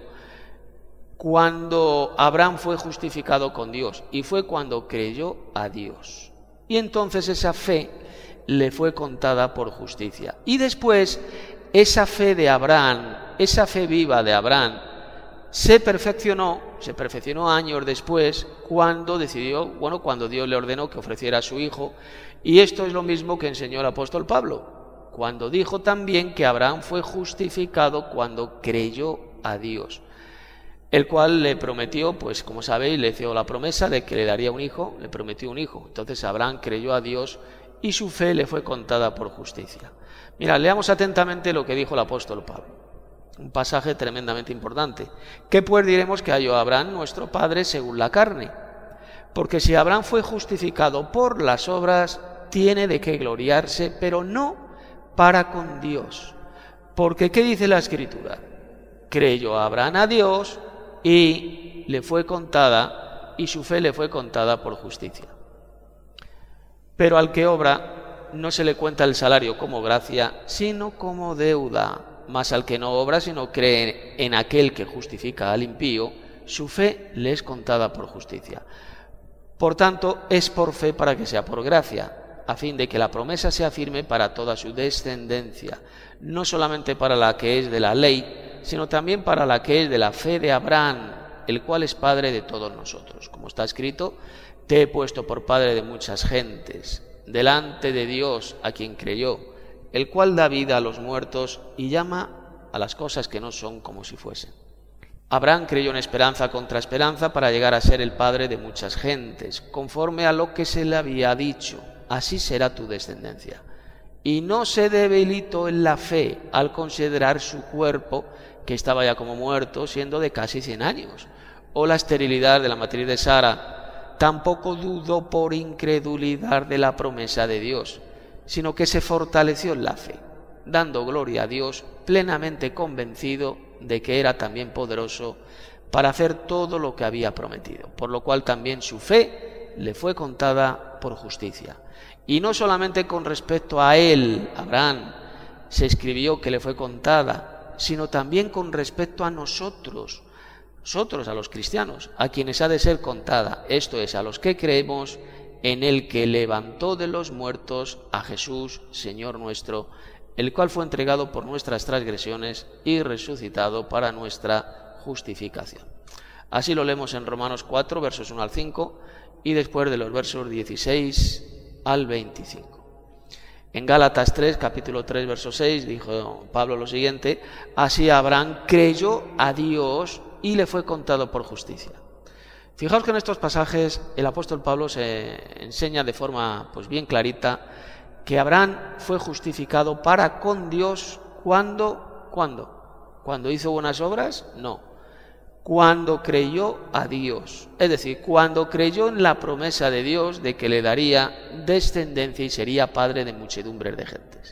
cuando Abraham fue justificado con Dios, y fue cuando creyó a Dios. Y entonces esa fe le fue contada por justicia. Y después esa fe de Abraham, esa fe viva de Abraham, se perfeccionó, se perfeccionó años después cuando decidió, bueno, cuando Dios le ordenó que ofreciera a su hijo. Y esto es lo mismo que enseñó el apóstol Pablo, cuando dijo también que Abraham fue justificado cuando creyó a Dios, el cual le prometió, pues como sabéis, le hizo la promesa de que le daría un hijo, le prometió un hijo. Entonces Abraham creyó a Dios y su fe le fue contada por justicia. Mira, leamos atentamente lo que dijo el apóstol Pablo, un pasaje tremendamente importante. ¿Qué pues diremos que halló Abraham, nuestro padre, según la carne? Porque si Abraham fue justificado por las obras, tiene de qué gloriarse, pero no para con Dios. Porque ¿qué dice la Escritura? Creyó Abraham a Dios y le fue contada, y su fe le fue contada por justicia. Pero al que obra no se le cuenta el salario como gracia, sino como deuda. Mas al que no obra, sino cree en aquel que justifica al impío, su fe le es contada por justicia. Por tanto, es por fe para que sea por gracia, a fin de que la promesa sea firme para toda su descendencia, no solamente para la que es de la ley, sino también para la que es de la fe de Abraham, el cual es padre de todos nosotros. Como está escrito, te he puesto por padre de muchas gentes. delante de Dios a quien creyó, el cual da vida a los muertos y llama a las cosas que no son como si fuesen. Abraham creyó en esperanza contra esperanza para llegar a ser el padre de muchas gentes, conforme a lo que se le había dicho, así será tu descendencia. Y no se debilitó en la fe al considerar su cuerpo, que estaba ya como muerto, siendo de casi cien años, o la esterilidad de la matriz de Sara. Tampoco dudó por incredulidad de la promesa de Dios, sino que se fortaleció en la fe, dando gloria a Dios, plenamente convencido de que era también poderoso para hacer todo lo que había prometido, por lo cual también su fe le fue contada por justicia. Y no solamente con respecto a él, Abraham, se escribió que le fue contada, sino también con respecto a nosotros, nosotros, a los cristianos, a quienes ha de ser contada, esto es, a los que creemos en el que levantó de los muertos a Jesús, Señor nuestro, el cual fue entregado por nuestras transgresiones y resucitado para nuestra justificación. Así lo leemos en Romanos cuatro, versos uno al cinco, y después de los versos dieciséis al veinticinco. En Gálatas tres, capítulo tres, verso seis, dijo Pablo lo siguiente: así Abraham creyó a Dios y le fue contado por justicia. Fijaos que en estos pasajes el apóstol Pablo se enseña de forma pues bien clarita que Abraham fue justificado para con Dios cuando, ¿cuándo? ¿Cuando hizo buenas obras? No. Cuando creyó a Dios. Es decir, cuando creyó en la promesa de Dios de que le daría descendencia y sería padre de muchedumbres de gentes.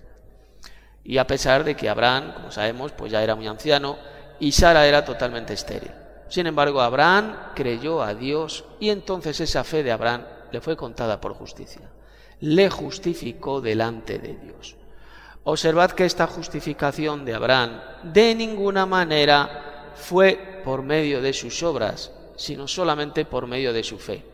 Y a pesar de que Abraham, como sabemos, pues ya era muy anciano y Sara era totalmente estéril. Sin embargo, Abraham creyó a Dios y entonces esa fe de Abraham le fue contada por justicia. Le justificó delante de Dios. Observad que esta justificación de Abraham de ninguna manera fue por medio de sus obras, sino solamente por medio de su fe.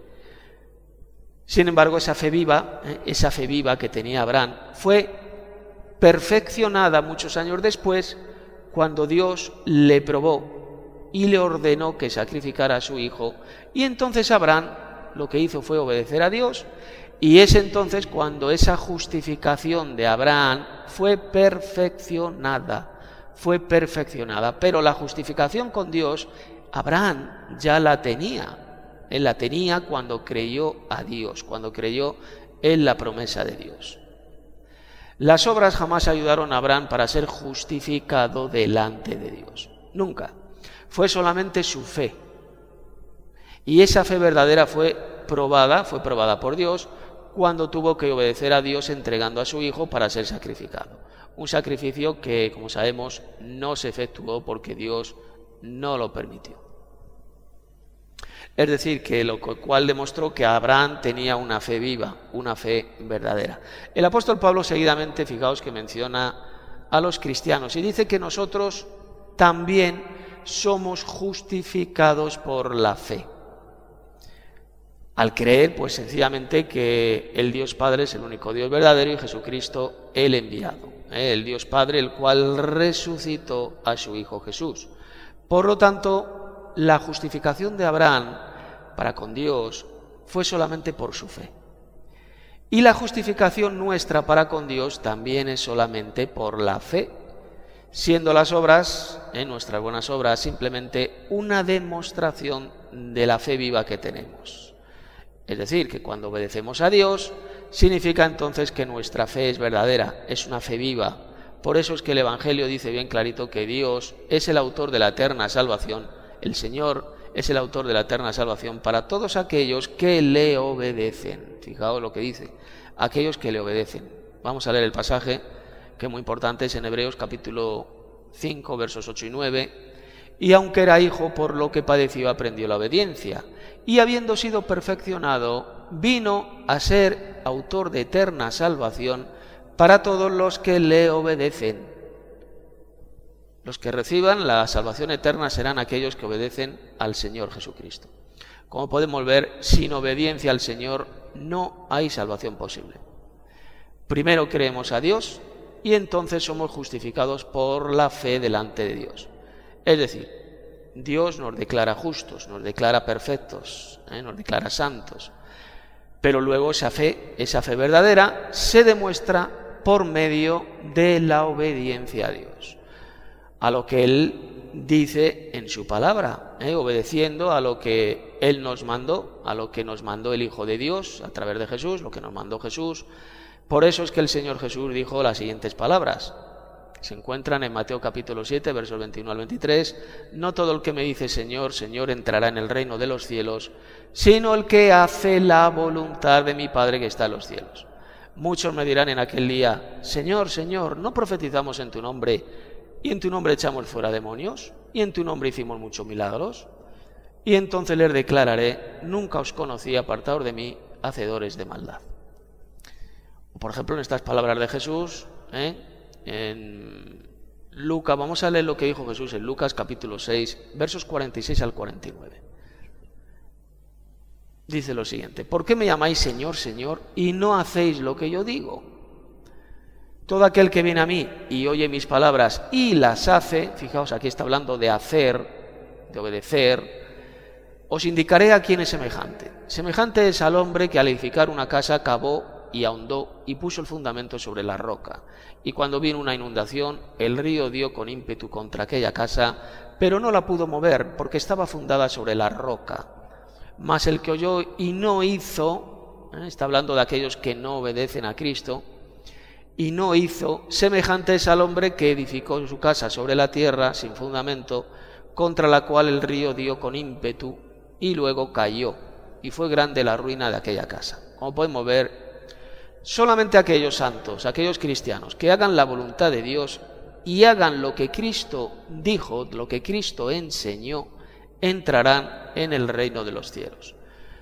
Sin embargo, esa fe viva, ¿eh? esa fe viva que tenía Abraham, fue perfeccionada muchos años después, cuando Dios le probó y le ordenó que sacrificara a su hijo, y entonces Abraham lo que hizo fue obedecer a Dios. Y es entonces cuando esa justificación de Abraham fue perfeccionada, fue perfeccionada. Pero la justificación con Dios, Abraham ya la tenía. Él la tenía cuando creyó a Dios, cuando creyó en la promesa de Dios. Las obras jamás ayudaron a Abraham para ser justificado delante de Dios. Nunca. Fue solamente su fe. Y esa fe verdadera fue probada, fue probada por Dios, cuando tuvo que obedecer a Dios entregando a su hijo para ser sacrificado. Un sacrificio que, como sabemos, no se efectuó porque Dios no lo permitió. Es decir, que lo cual demostró que Abraham tenía una fe viva, una fe verdadera. El apóstol Pablo seguidamente, fijaos que menciona a los cristianos y dice que nosotros también somos justificados por la fe. Al creer, pues sencillamente que el Dios Padre es el único Dios verdadero y Jesucristo el enviado, ¿eh? el Dios Padre el cual resucitó a su Hijo Jesús. Por lo tanto, la justificación de Abraham para con Dios fue solamente por su fe. Y la justificación nuestra para con Dios también es solamente por la fe, siendo las obras, ¿eh? nuestras buenas obras, simplemente una demostración de la fe viva que tenemos. Es decir, que cuando obedecemos a Dios, significa entonces que nuestra fe es verdadera, es una fe viva. Por eso es que el Evangelio dice bien clarito que Dios es el autor de la eterna salvación, el Señor es el autor de la eterna salvación para todos aquellos que le obedecen. Fijaos lo que dice, aquellos que le obedecen. Vamos a leer el pasaje, que es muy importante, es en Hebreos capítulo cinco, versos ocho y nueve. Y aunque era hijo, por lo que padeció, aprendió la obediencia. Y habiendo sido perfeccionado, vino a ser autor de eterna salvación para todos los que le obedecen. Los que reciban la salvación eterna serán aquellos que obedecen al Señor Jesucristo. Como podemos ver, sin obediencia al Señor no hay salvación posible. Primero creemos a Dios y entonces somos justificados por la fe delante de Dios. Es decir, Dios nos declara justos, nos declara perfectos, ¿eh? nos declara santos. Pero luego esa fe, esa fe verdadera, se demuestra por medio de la obediencia a Dios, a lo que Él dice en su palabra, ¿eh? obedeciendo a lo que Él nos mandó, a lo que nos mandó el Hijo de Dios a través de Jesús, lo que nos mandó Jesús. Por eso es que el Señor Jesús dijo las siguientes palabras. Se encuentran en Mateo capítulo siete, versos veintiuno al veintitrés. No todo el que me dice Señor, Señor entrará en el reino de los cielos, sino el que hace la voluntad de mi Padre que está en los cielos. Muchos me dirán en aquel día, Señor, Señor, ¿no profetizamos en tu nombre y en tu nombre echamos fuera demonios y en tu nombre hicimos muchos milagros? Y entonces les declararé, nunca os conocí, apartados de mí, hacedores de maldad. O por ejemplo en estas palabras de Jesús, ¿eh? en Lucas, vamos a leer lo que dijo Jesús en Lucas capítulo seis, versos cuarenta y seis al cuarenta y nueve. Dice lo siguiente: ¿por qué me llamáis Señor, Señor, y no hacéis lo que yo digo? Todo aquel que viene a mí y oye mis palabras y las hace, fijaos, aquí está hablando de hacer, de obedecer, os indicaré a quién es semejante. Semejante es al hombre que al edificar una casa cavó y ahondó y puso el fundamento sobre la roca. Y cuando vino una inundación, el río dio con ímpetu contra aquella casa, pero no la pudo mover porque estaba fundada sobre la roca. Mas el que oyó y no hizo, ¿eh? está hablando de aquellos que no obedecen a Cristo, y no hizo, semejante es al hombre que edificó su casa sobre la tierra sin fundamento, contra la cual el río dio con ímpetu y luego cayó, y fue grande la ruina de aquella casa. Como podemos ver, solamente aquellos santos, aquellos cristianos que hagan la voluntad de Dios y hagan lo que Cristo dijo, lo que Cristo enseñó, entrarán en el reino de los cielos.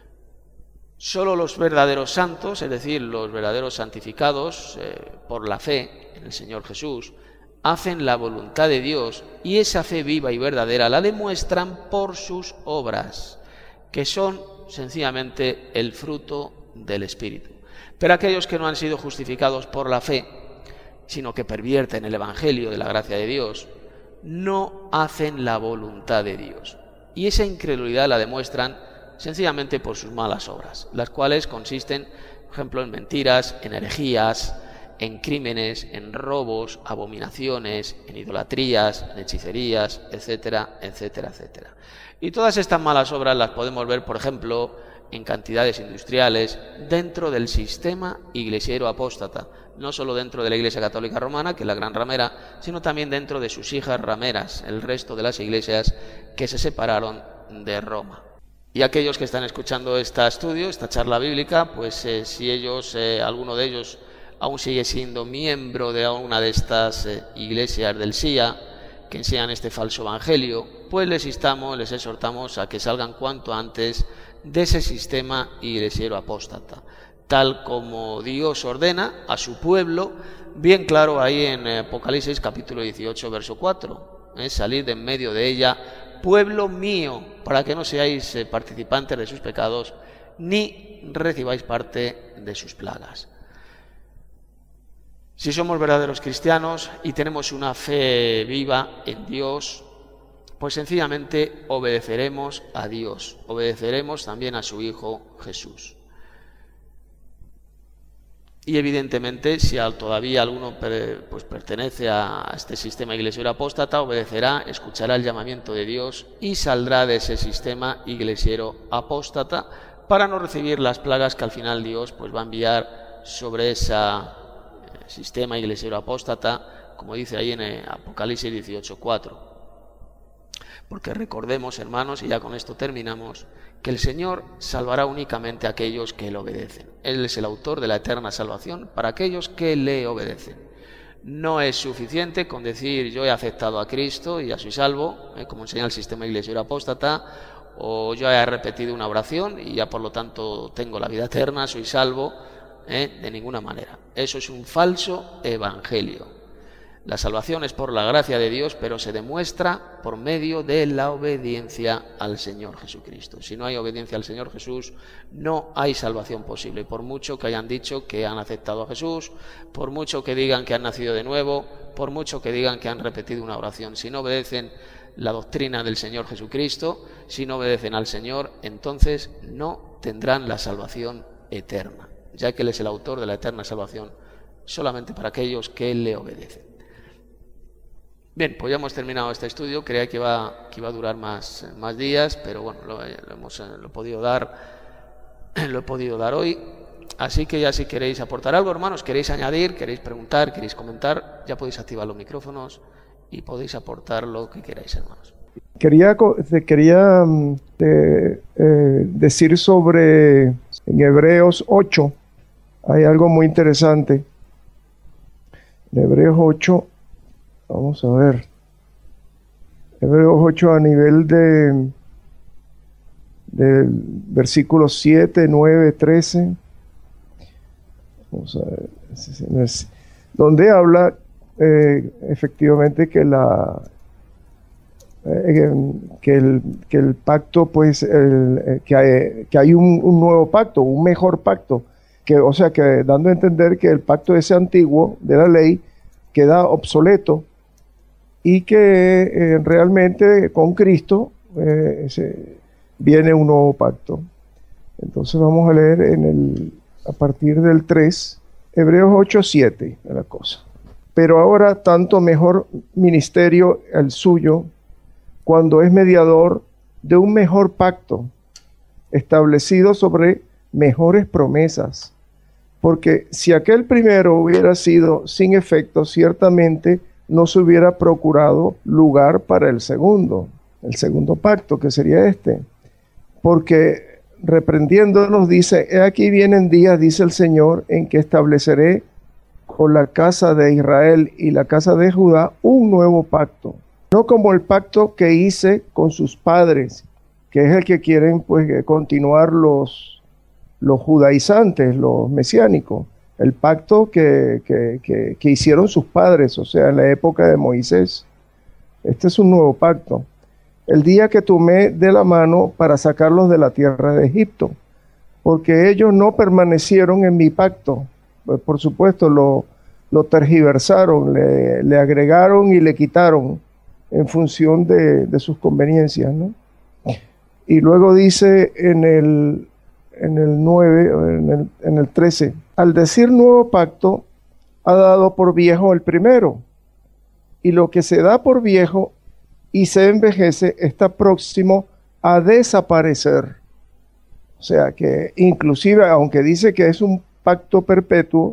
Solo los verdaderos santos, es decir, los verdaderos santificados eh, por la fe en el Señor Jesús, hacen la voluntad de Dios y esa fe viva y verdadera la demuestran por sus obras, que son sencillamente el fruto del Espíritu. Pero aquellos que no han sido justificados por la fe, sino que pervierten el Evangelio de la gracia de Dios, no hacen la voluntad de Dios. Y esa incredulidad la demuestran sencillamente por sus malas obras, las cuales consisten, por ejemplo, en mentiras, en herejías, en crímenes, en robos, abominaciones, en idolatrías, en hechicerías, etcétera, etcétera, etcétera. Y todas estas malas obras las podemos ver, por ejemplo, en cantidades industriales dentro del sistema iglesiero apóstata, no solo dentro de la Iglesia Católica Romana, que es la gran ramera, sino también dentro de sus hijas rameras, el resto de las iglesias que se separaron de Roma. Y aquellos que están escuchando este estudio, esta charla bíblica, pues eh, si ellos, eh, alguno de ellos aún sigue siendo miembro de una de estas eh, iglesias del S I A que enseñan este falso evangelio, pues les instamos, les exhortamos a que salgan cuanto antes de ese sistema iglesiero apóstata, tal como Dios ordena a su pueblo, bien claro ahí en Apocalipsis capítulo dieciocho, verso cuatro, ¿eh? Salid de en medio de ella, pueblo mío, para que no seáis eh, participantes de sus pecados, ni recibáis parte de sus plagas. Si somos verdaderos cristianos y tenemos una fe viva en Dios, pues sencillamente obedeceremos a Dios, obedeceremos también a su Hijo Jesús. Y evidentemente, si todavía alguno pues, pertenece a este sistema iglesiero apóstata, obedecerá, escuchará el llamamiento de Dios y saldrá de ese sistema iglesiero apóstata para no recibir las plagas que al final Dios pues, va a enviar sobre ese sistema iglesiero apóstata, como dice ahí en Apocalipsis dieciocho, cuatro. Porque recordemos, hermanos, y ya con esto terminamos, que el Señor salvará únicamente a aquellos que le obedecen. Él es el autor de la eterna salvación para aquellos que le obedecen. No es suficiente con decir yo he aceptado a Cristo y ya soy salvo, eh, como enseña el sistema iglesiero apóstata, o yo he repetido una oración y ya por lo tanto tengo la vida eterna, soy salvo, eh, de ninguna manera. Eso es un falso evangelio. La salvación es por la gracia de Dios, pero se demuestra por medio de la obediencia al Señor Jesucristo. Si no hay obediencia al Señor Jesús, no hay salvación posible. Por mucho que hayan dicho que han aceptado a Jesús, por mucho que digan que han nacido de nuevo, por mucho que digan que han repetido una oración, si no obedecen la doctrina del Señor Jesucristo, si no obedecen al Señor, entonces no tendrán la salvación eterna, ya que Él es el autor de la eterna salvación solamente para aquellos que le obedecen. Bien, pues ya hemos terminado este estudio. Creía que iba, que iba a durar más, más días, pero bueno, lo, lo hemos lo he podido dar, lo he podido dar hoy. Así que ya si queréis aportar algo, hermanos, queréis añadir, queréis preguntar, queréis comentar, ya podéis activar los micrófonos y podéis aportar lo que queráis, hermanos. Quería, te quería te, eh, decir sobre, en Hebreos ocho, hay algo muy interesante. En Hebreos ocho, vamos a ver, Hebreos ocho a nivel de, de versículos siete, nueve, trece, vamos a ver, donde habla eh, efectivamente que la eh, que, el, que el pacto, pues, el, que hay, que hay un, un nuevo pacto, un mejor pacto, que, o sea, que dando a entender que el pacto ese antiguo de la ley queda obsoleto y que eh, realmente con Cristo eh, se, viene un nuevo pacto. Entonces vamos a leer en el, a partir del tres, Hebreos ocho, siete, de la cosa. Pero ahora tanto mejor ministerio el suyo, cuando es mediador de un mejor pacto, establecido sobre mejores promesas. Porque si aquel primero hubiera sido sin efecto, ciertamente no se hubiera procurado lugar para el segundo, el segundo pacto, que sería este. Porque reprendiéndonos dice, he aquí vienen días, dice el Señor, en que estableceré con la casa de Israel y la casa de Judá un nuevo pacto. No como el pacto que hice con sus padres, que es el que quieren, pues, continuar los, los judaizantes, los mesiánicos. El pacto que, que, que, que hicieron sus padres, o sea, en la época de Moisés. Este es un nuevo pacto. El día que tomé de la mano para sacarlos de la tierra de Egipto, porque ellos no permanecieron en mi pacto. Pues, por supuesto, lo, lo tergiversaron, le, le agregaron y le quitaron en función de, de sus conveniencias, ¿no? Y luego dice en el, en el nueve, en el, en el trece, al decir nuevo pacto, ha dado por viejo el primero, y lo que se da por viejo y se envejece está próximo a desaparecer. O sea que inclusive, aunque dice que es un pacto perpetuo,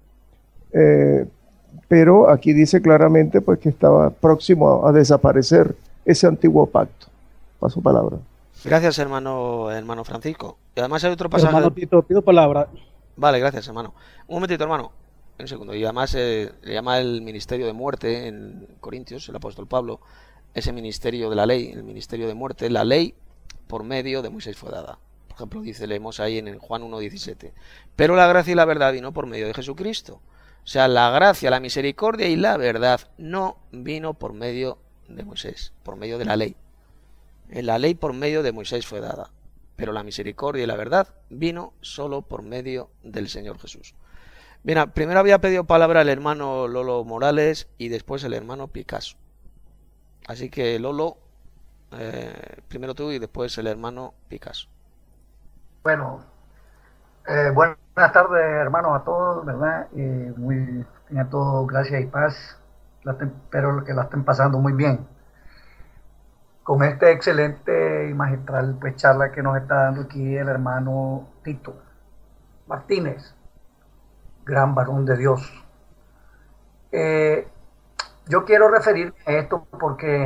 eh, pero aquí dice claramente, pues, que estaba próximo a, a desaparecer ese antiguo pacto. Paso palabra. Gracias, hermano, hermano Francisco. Y además hay otro pasaje. Hermano Tito, pido palabra. Vale, gracias, hermano. Un momentito, hermano. Un segundo. Y además eh, le llama el ministerio de muerte en Corintios, el apóstol Pablo, ese ministerio de la ley, el ministerio de muerte. La ley por medio de Moisés fue dada. Por ejemplo, dice, leemos ahí en Juan uno diecisiete. Pero la gracia y la verdad vino por medio de Jesucristo. O sea, la gracia, la misericordia y la verdad no vino por medio de Moisés, por medio de la ley. La ley por medio de Moisés fue dada, pero la misericordia y la verdad vino solo por medio del Señor Jesús. Bien, primero había pedido palabra el hermano Lolo Morales y después el hermano Picasso. Así que Lolo, eh, primero tú y después el hermano Picasso. Bueno, eh, buenas tardes, hermanos, a todos, ¿verdad? Eh, muy, tengan todos gracias y paz. La, espero que la estén pasando muy bien con este excelente y magistral, pues, charla que nos está dando aquí el hermano Tito Martínez, gran varón de Dios. Eh, yo quiero referirme a esto porque,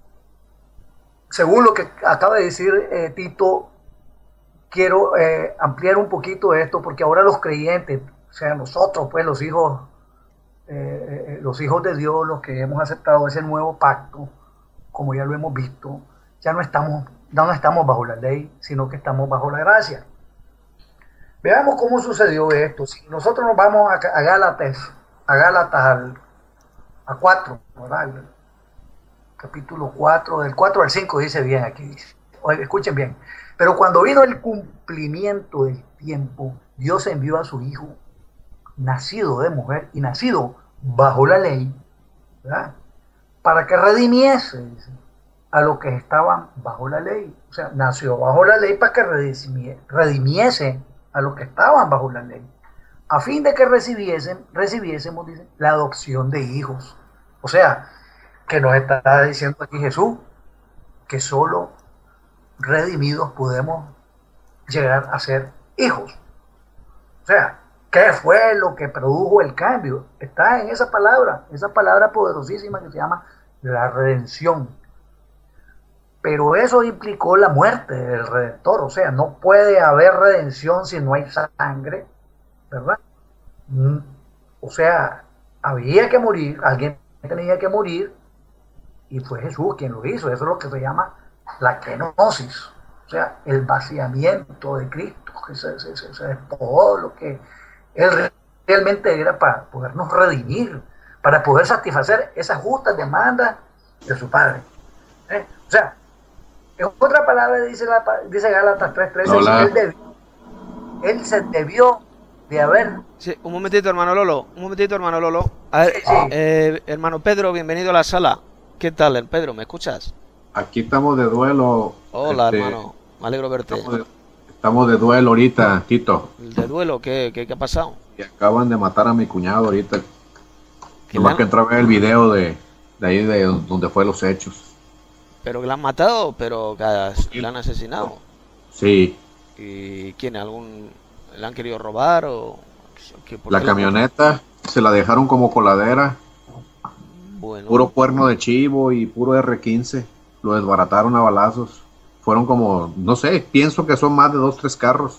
según lo que acaba de decir eh, Tito, quiero eh, ampliar un poquito esto, porque ahora los creyentes, o sea, nosotros, pues, los hijos, eh, eh, los hijos de Dios, los que hemos aceptado ese nuevo pacto, como ya lo hemos visto, ya no estamos, no estamos bajo la ley, sino que estamos bajo la gracia. Veamos cómo sucedió esto. Si nosotros nos vamos a, a Gálatas, a Gálatas al, a cuatro, ¿verdad? Capítulo cuatro, del cuatro al cinco dice bien aquí, dice. Oye, escuchen bien. Pero cuando vino el cumplimiento del tiempo, Dios envió a su Hijo, nacido de mujer y nacido bajo la ley, ¿verdad?, para que redimiese, dice, a los que estaban bajo la ley. O sea, nació bajo la ley para que redimiese a los que estaban bajo la ley, a fin de que recibiesen, recibiésemos, dice, la adopción de hijos. O sea, que nos está diciendo aquí Jesús, que solo redimidos podemos llegar a ser hijos. O sea, ¿qué fue lo que produjo el cambio? Está en esa palabra, esa palabra poderosísima que se llama la redención. Pero eso implicó la muerte del Redentor. O sea, no puede haber redención si no hay sangre, ¿verdad? O sea, había que morir, alguien tenía que morir, y fue Jesús quien lo hizo. Eso es lo que se llama la kenosis, o sea, el vaciamiento de Cristo, que se, se, se, se despojó de lo que Él realmente era para podernos redimir, para poder satisfacer esas justas demandas de su Padre. ¿Eh? O sea, en otra palabra dice, la, dice Gálatas tres trece, él, debió, él se debió de haber... Sí, un momentito, hermano Lolo, un momentito, hermano Lolo. A ver, sí, sí. Eh, hermano Pedro, bienvenido a la sala. ¿Qué tal, Pedro? ¿Me escuchas? Aquí estamos de duelo. Hola, este, hermano. Me alegro verte. Estamos de, estamos de duelo ahorita, Tito. ¿De duelo? ¿Qué, qué, qué ha pasado? Y acaban de matar a mi cuñado ahorita. ¿Que Nomás han... que entré a ver el video de, de ahí de donde fue los hechos. ¿Pero que la han matado? ¿Pero que la han asesinado? Sí. ¿Y quién? ¿Algún... ¿Le han querido robar o...? ¿Qué, la camioneta la... se la dejaron como coladera. Bueno. Puro cuerno de chivo y puro erre quince. Lo desbarataron a balazos. Fueron como, no sé, pienso que son más de dos, tres carros.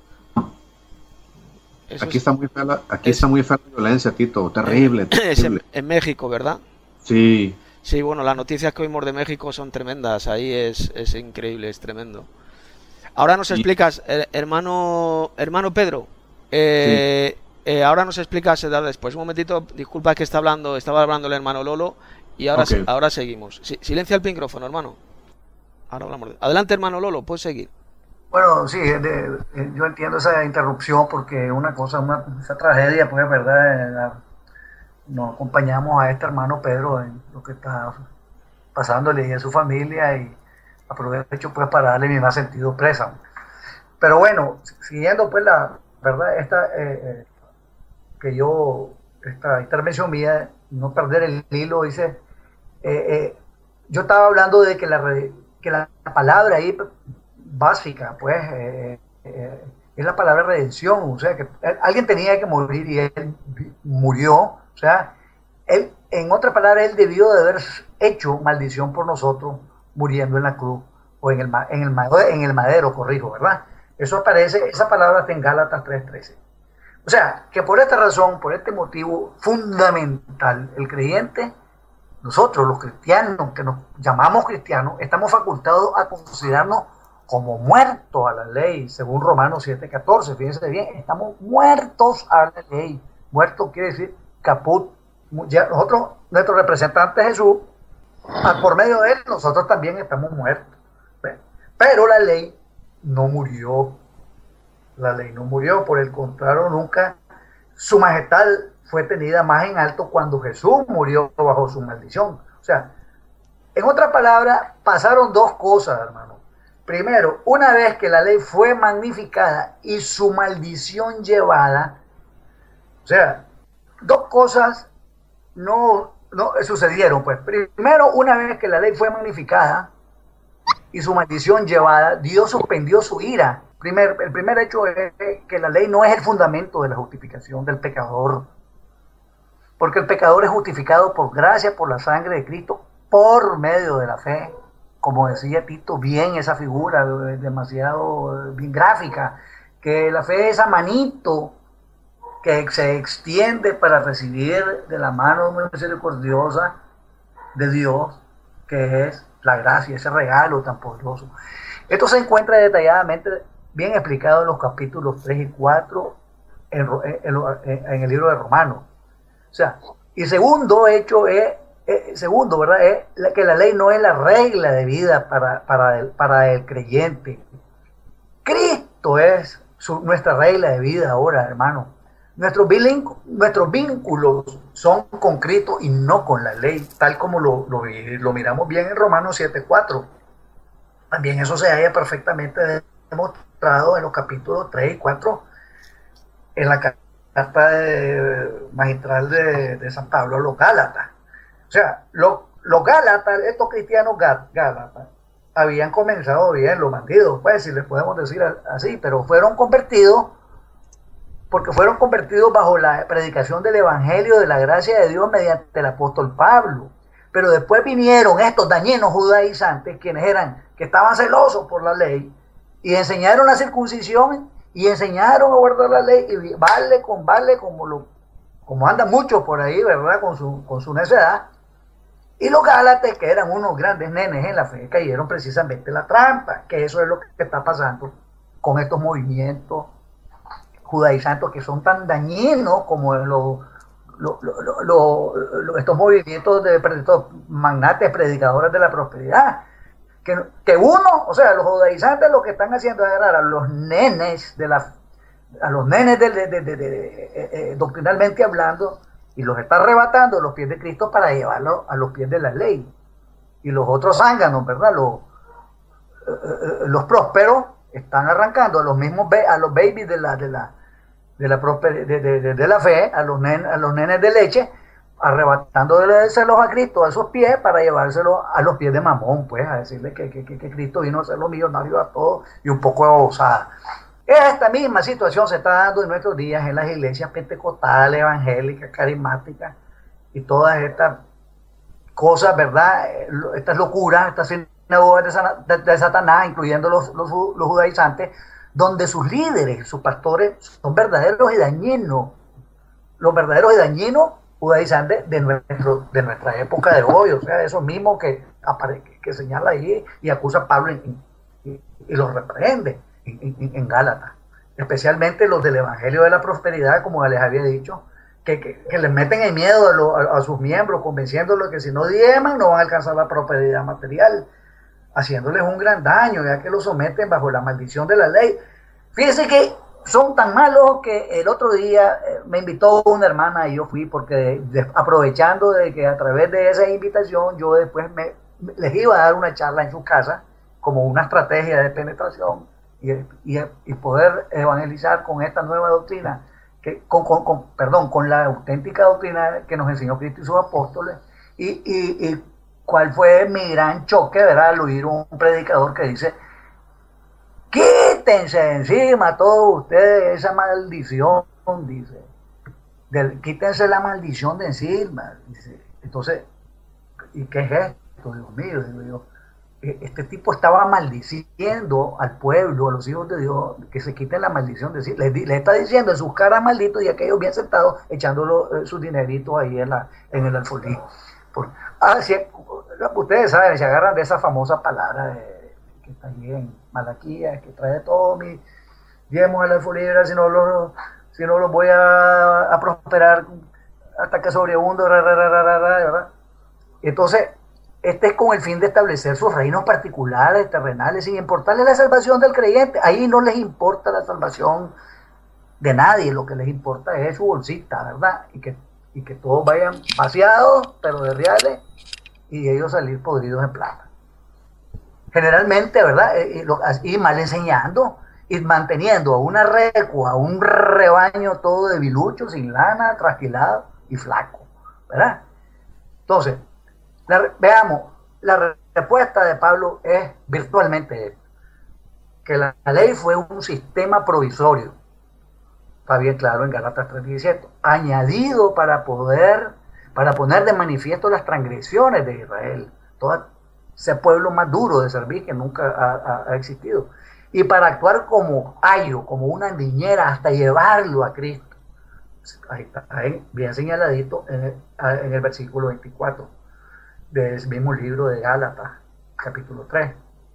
Eso aquí es... está muy fea la, aquí es... está muy fea la violencia, Tito. Terrible, terrible. Es en, en México, ¿verdad? Sí. Sí, bueno, las noticias que oímos de México son tremendas. Ahí es, es increíble, es tremendo. Ahora nos explicas, eh, hermano hermano Pedro, eh, sí. eh, ahora nos explicas eh, después. Un momentito, disculpa que está hablando, estaba hablando el hermano Lolo y ahora, okay. ahora seguimos. Sí, silencia el micrófono, hermano. Ahora hablamos de... Adelante, hermano Lolo, puedes seguir. Bueno, sí, de, de, yo entiendo esa interrupción porque una cosa, una, esa tragedia, pues, verdad, nos acompañamos a este hermano Pedro en lo que está pasándole y a su familia y aprovecho pues para darle mi más sentido presa. Pero bueno, siguiendo pues la verdad, esta eh, eh, que yo, esta intervención mía, no perder el hilo, dice, eh, eh, yo estaba hablando de que la, que la palabra ahí básica, pues, eh, eh, es la palabra redención, o sea, que alguien tenía que morir y él murió, o sea, él, en otras palabras, él debió de haber hecho maldición por nosotros, muriendo en la cruz, o en el, en el, en el madero, corrijo, ¿verdad? Eso aparece, esa palabra está en Gálatas tres trece. O sea, que por esta razón, por este motivo fundamental, el creyente, nosotros los cristianos, que nos llamamos cristianos, estamos facultados a considerarnos como muertos a la ley, según Romanos siete catorce, fíjense bien, estamos muertos a la ley. Muerto quiere decir caput. Ya nosotros, nuestro representante Jesús, por medio de él, nosotros también estamos muertos. Pero la ley no murió. La ley no murió, por el contrario, nunca. Su majestad fue tenida más en alto cuando Jesús murió bajo su maldición. O sea, en otras palabras, pasaron dos cosas, hermano. Primero, una vez que la ley fue magnificada y su maldición llevada, o sea, dos cosas no, no sucedieron. Pues primero, una vez que la ley fue magnificada y su maldición llevada, Dios suspendió su ira. Primer, el primer hecho es que la ley no es el fundamento de la justificación del pecador, porque el pecador es justificado por gracia, por la sangre de Cristo, por medio de la fe. Como decía Tito, bien esa figura, demasiado bien gráfica, que la fe es esa manito que se extiende para recibir de la mano misericordiosa de Dios, que es la gracia, ese regalo tan poderoso. Esto se encuentra detalladamente bien explicado en los capítulos tres y cuatro en, en, en el libro de Romanos. O sea, y segundo hecho es, eh, segundo, ¿verdad? Es la, que la ley no es la regla de vida para, para, el, para el creyente. Cristo es su, nuestra regla de vida ahora, hermano. Nuestros, nuestros vínculos son con Cristo y no con la ley, tal como lo, lo, lo miramos bien en Romanos siete cuatro. También eso se halla perfectamente demostrado mostrado en los capítulos tres y cuatro en la carta de, magistral de, de San Pablo a los Gálatas. O sea, lo, los Gálatas, estos cristianos Gálatas, habían comenzado bien, los bandidos, pues, si les podemos decir así, pero fueron convertidos porque fueron convertidos bajo la predicación del Evangelio de la gracia de Dios mediante el apóstol Pablo. Pero después vinieron estos dañinos judaizantes, quienes eran, que estaban celosos por la ley, y enseñaron la circuncisión, y enseñaron a guardar la ley, y vale con vale, como, lo, como andan muchos por ahí, ¿verdad?, con su, con su necedad. Y los Gálatas, que eran unos grandes nenes en la fe, cayeron precisamente en la trampa, que eso es lo que está pasando con estos movimientos judaizantes que son tan dañinos como los, los, los, los, los, estos movimientos de estos magnates predicadores de la prosperidad. Que, que uno, o sea, los judaizantes lo que están haciendo es agarrar a los nenes, de la, a los nenes de, de, de, de, de, de, eh, doctrinalmente hablando, y los está arrebatando a los pies de Cristo para llevarlos a los pies de la ley. Y los otros zánganos, ¿verdad? Los, eh, los prósperos están arrancando a los mismos, a los babies de la, de la, de la, prosper, de, de, de, de la fe, a los, nen, a los nenes de leche, arrebatándoselos a Cristo a sus pies para llevárselos a los pies de Mamón, pues, a decirle que, que, que, que Cristo vino a ser los millonarios a todos y un poco de osada. Esta misma situación se está dando en nuestros días en las iglesias pentecostales, evangélicas, carismáticas y todas estas cosas, ¿verdad? Estas locuras, estas sinagogas de, de, de Satanás, incluyendo los, los, los judaizantes, donde sus líderes, sus pastores, son verdaderos y dañinos, los verdaderos y dañinos judaizantes de, nuestro, de nuestra época de hoy, o sea, esos mismos que, que, que señala ahí y acusa a Pablo y, y, y los reprende. En, en, en Gálatas, especialmente los del Evangelio de la Prosperidad, como les había dicho, que, que, que les meten el miedo a, lo, a, a sus miembros, convenciéndolos que si no dieman no van a alcanzar la prosperidad material, haciéndoles un gran daño, ya que los someten bajo la maldición de la ley. Fíjense que son tan malos que el otro día eh, me invitó una hermana y yo fui, porque de, de, aprovechando de que a través de esa invitación yo después me, les iba a dar una charla en su casa como una estrategia de penetración y, y, y poder evangelizar con esta nueva doctrina, que, con, con, con, perdón, con la auténtica doctrina que nos enseñó Cristo y sus apóstoles. Y, y, y cuál fue mi gran choque, ¿verdad?, al oír un predicador que dice: quítense encima todos ustedes esa maldición, dice, del, quítense la maldición de encima, dice. Entonces, ¿y qué es esto? Dios mío, digo yo, este tipo estaba maldiciendo al pueblo, a los hijos de Dios, que se quiten la maldición de encima. Les, les está diciendo en sus caras malditos, y aquellos bien sentados echando eh, sus dineritos ahí en, la, en el alfolí. Por, ah, si, ustedes saben, se agarran de esa famosa palabra de, que está ahí en Malaquías, que trae todo mi diezmos al alfolí, si no los si no los voy a, a prosperar hasta que sobreabundo, ¿verdad? Entonces, este es con el fin de establecer sus reinos particulares, terrenales, sin importarle la salvación del creyente. Ahí no les importa la salvación de nadie, lo que les importa es su bolsita, ¿verdad? Y que, y que todos vayan vaciados, pero de reales, y ellos salir podridos en plata. Generalmente, ¿verdad? Y, y mal enseñando, y manteniendo a una recua, a un rebaño todo de biluchos, sin lana, trasquilado y flaco, ¿verdad? Entonces, La, veamos, la respuesta de Pablo es virtualmente esta: que la, la ley fue un sistema provisorio, está bien claro en Gálatas tres diecisiete, añadido para poder, para poner de manifiesto las transgresiones de Israel, todo ese pueblo más duro de servir que nunca ha, ha, ha existido, y para actuar como ayo, como una niñera, hasta llevarlo a Cristo. Ahí está, ahí, bien señaladito en el, en el versículo veinticuatro. Del mismo libro de Gálatas, capítulo tres.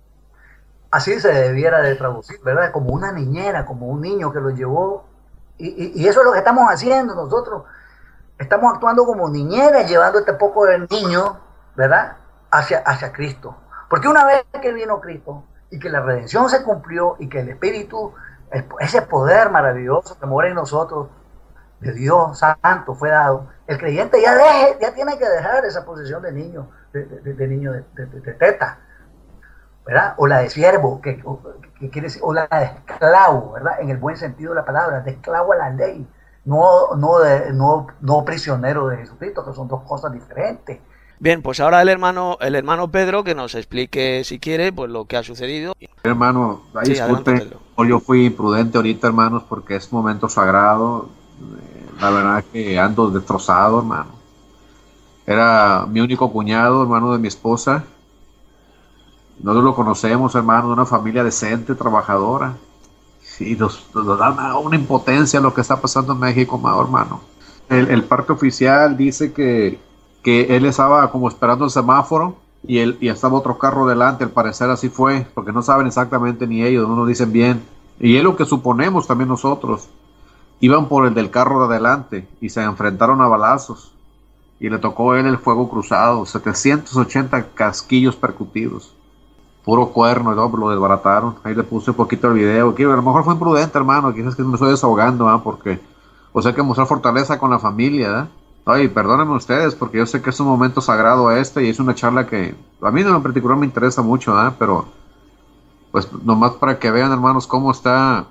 Así se debiera de traducir, ¿verdad? Como una niñera, como un niño que lo llevó. Y, y, y eso es lo que estamos haciendo nosotros. Estamos actuando como niñeras, llevando este poco de niño, ¿verdad?, hacia, hacia Cristo. Porque una vez que vino Cristo y que la redención se cumplió y que el Espíritu, ese poder maravilloso que mora en nosotros, de Dios Santo, fue dado, el creyente ya deje, ya tiene que dejar esa posición de niño, de, de, de niño de, de, de teta, ¿verdad? O la de siervo, que, que, que quiere decir, o la de esclavo, ¿verdad? En el buen sentido de la palabra, de esclavo a la ley, no, no, de, no, no prisionero de Jesucristo, que son dos cosas diferentes. Bien, pues ahora el hermano, el hermano Pedro que nos explique, si quiere, pues lo que ha sucedido. Hermano, Sí, disculpe, adelante, Pedro. yo fui imprudente ahorita, hermanos, porque es un momento sagrado. Eh, La verdad que ando destrozado, hermano. Era mi único cuñado, hermano de mi esposa. Nosotros lo conocemos, hermano, de una familia decente, trabajadora. Y nos, nos da una, una impotencia lo que está pasando en México, hermano. El, el parte oficial dice que, que él estaba como esperando el semáforo y, él, y estaba otro carro delante. Al parecer así fue, porque no saben exactamente ni ellos, no nos dicen bien. Y es lo que suponemos también nosotros. Iban por el del carro de adelante y se enfrentaron a balazos. Y le tocó a él el fuego cruzado, setecientos ochenta casquillos percutidos. Puro cuerno, ¿no? Lo desbarataron. Ahí le puse un poquito el video. Que a lo mejor fue imprudente, hermano. Quizás que me estoy desahogando, ¿eh? Porque, o sea, hay que mostrar fortaleza con la familia, ¿eh? Ay, perdónenme ustedes, porque yo sé que es un momento sagrado este y es una charla que a mí en particular me interesa mucho, ¿eh? Pero, pues, nomás para que vean, hermanos, cómo está.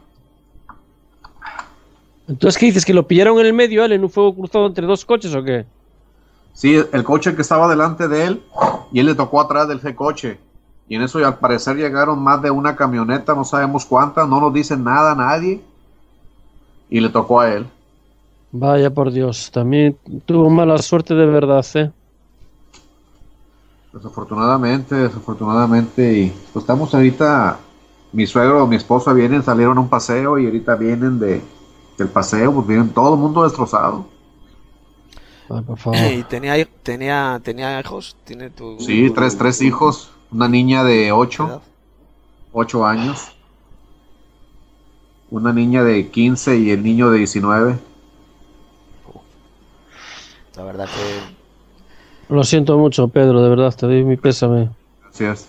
Entonces, ¿qué dices? ¿Que lo pillaron en el medio, él, en un fuego cruzado entre dos coches o qué? Sí, el coche que estaba delante de él y él le tocó atrás del ese coche. Y en eso al parecer llegaron más de una camioneta, no sabemos cuántas, no nos dicen nada a nadie. Y le tocó a él. Vaya por Dios, también tuvo mala suerte de verdad, ¿eh? Desafortunadamente, desafortunadamente. Y pues estamos ahorita, mi suegro, mi esposa vienen, salieron a un paseo y ahorita vienen de, del paseo, pues vienen todo el mundo destrozado. Ay, por favor. ¿Y tenía, tenía, tenía hijos? ¿Tiene tu, Sí, tu- tres, tres tu- hijos, una niña de edad? ocho, ocho años, una niña de quince y el niño de diecinueve. La verdad que... Lo siento mucho, Pedro, de verdad, te doy mi pésame. Gracias.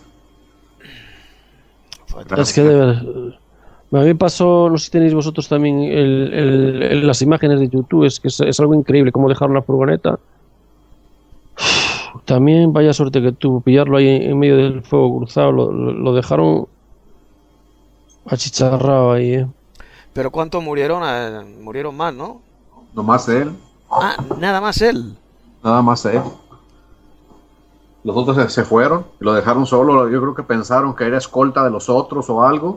fue Gracias. Es que de verdad, a mí me pasó, no sé si tenéis vosotros también el, el- el- las imágenes de YouTube, es que es, es algo increíble cómo dejaron la furgoneta. También vaya suerte que tuvo, pillarlo ahí en medio del fuego cruzado, lo, lo- lo dejaron achicharrado ahí, ¿eh? Pero ¿cuántos murieron? Eh, murieron más, ¿no? Nomás él, Ah, nada más él. nada más él. Los otros se, se fueron, lo dejaron solo. Yo creo que pensaron que era escolta de los otros o algo.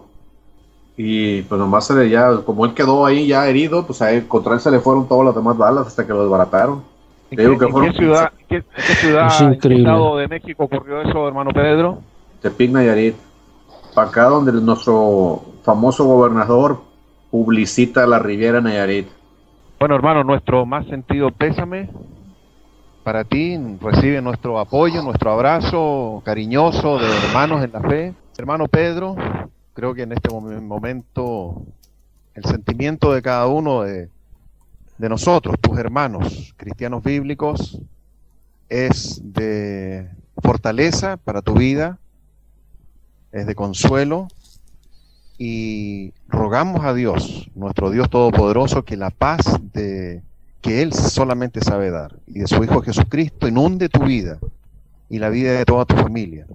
Y pues nomás se le ya, como él quedó ahí ya herido, pues a él, contra él se le fueron todas las demás balas hasta que lo desbarataron. ¿En Te digo qué, que en fueron- qué ciudad, qué- en qué ciudad, Es en qué increíble. estado de México ocurrió eso, hermano Pedro? Tepic, Nayarit. Para acá donde nuestro famoso gobernador publicita la Riviera Nayarit. Bueno, hermano, nuestro más sentido pésame para ti. Recibe nuestro apoyo, nuestro abrazo cariñoso de hermanos en la fe. Hermano Pedro, creo que en este mom- momento el sentimiento de cada uno de, de nosotros, tus hermanos cristianos bíblicos, es de fortaleza para tu vida, es de consuelo, y rogamos a Dios, nuestro Dios Todopoderoso, que la paz de que Él solamente sabe dar y de su Hijo Jesucristo inunde tu vida y la vida de toda tu familia.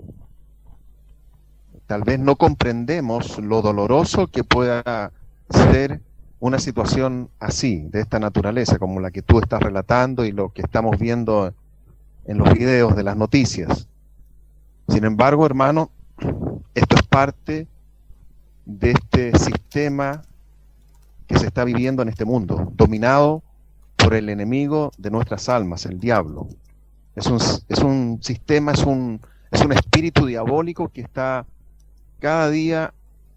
Tal vez no comprendemos lo doloroso que pueda ser una situación así, de esta naturaleza, como la que tú estás relatando y lo que estamos viendo en los videos de las noticias. Sin embargo, hermano, esto es parte de este sistema que se está viviendo en este mundo, dominado por el enemigo de nuestras almas, el diablo. Es un, es un sistema, es un, es un espíritu diabólico que está cada día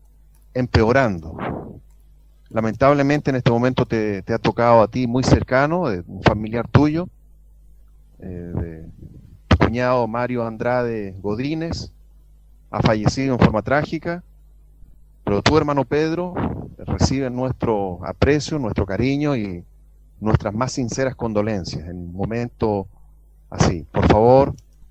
empeorando. Lamentablemente en este momento te, te ha tocado a ti muy cercano, de un familiar tuyo, eh, de tu cuñado Mario Andrade Godínez, ha fallecido en forma trágica. Pero tú, hermano Pedro, recibe nuestro aprecio, nuestro cariño y nuestras más sinceras condolencias en un momento así. Por favor,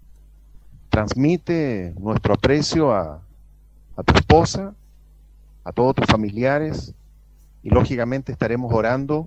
transmite nuestro aprecio a, a tu esposa, a todos tus familiares, y lógicamente estaremos orando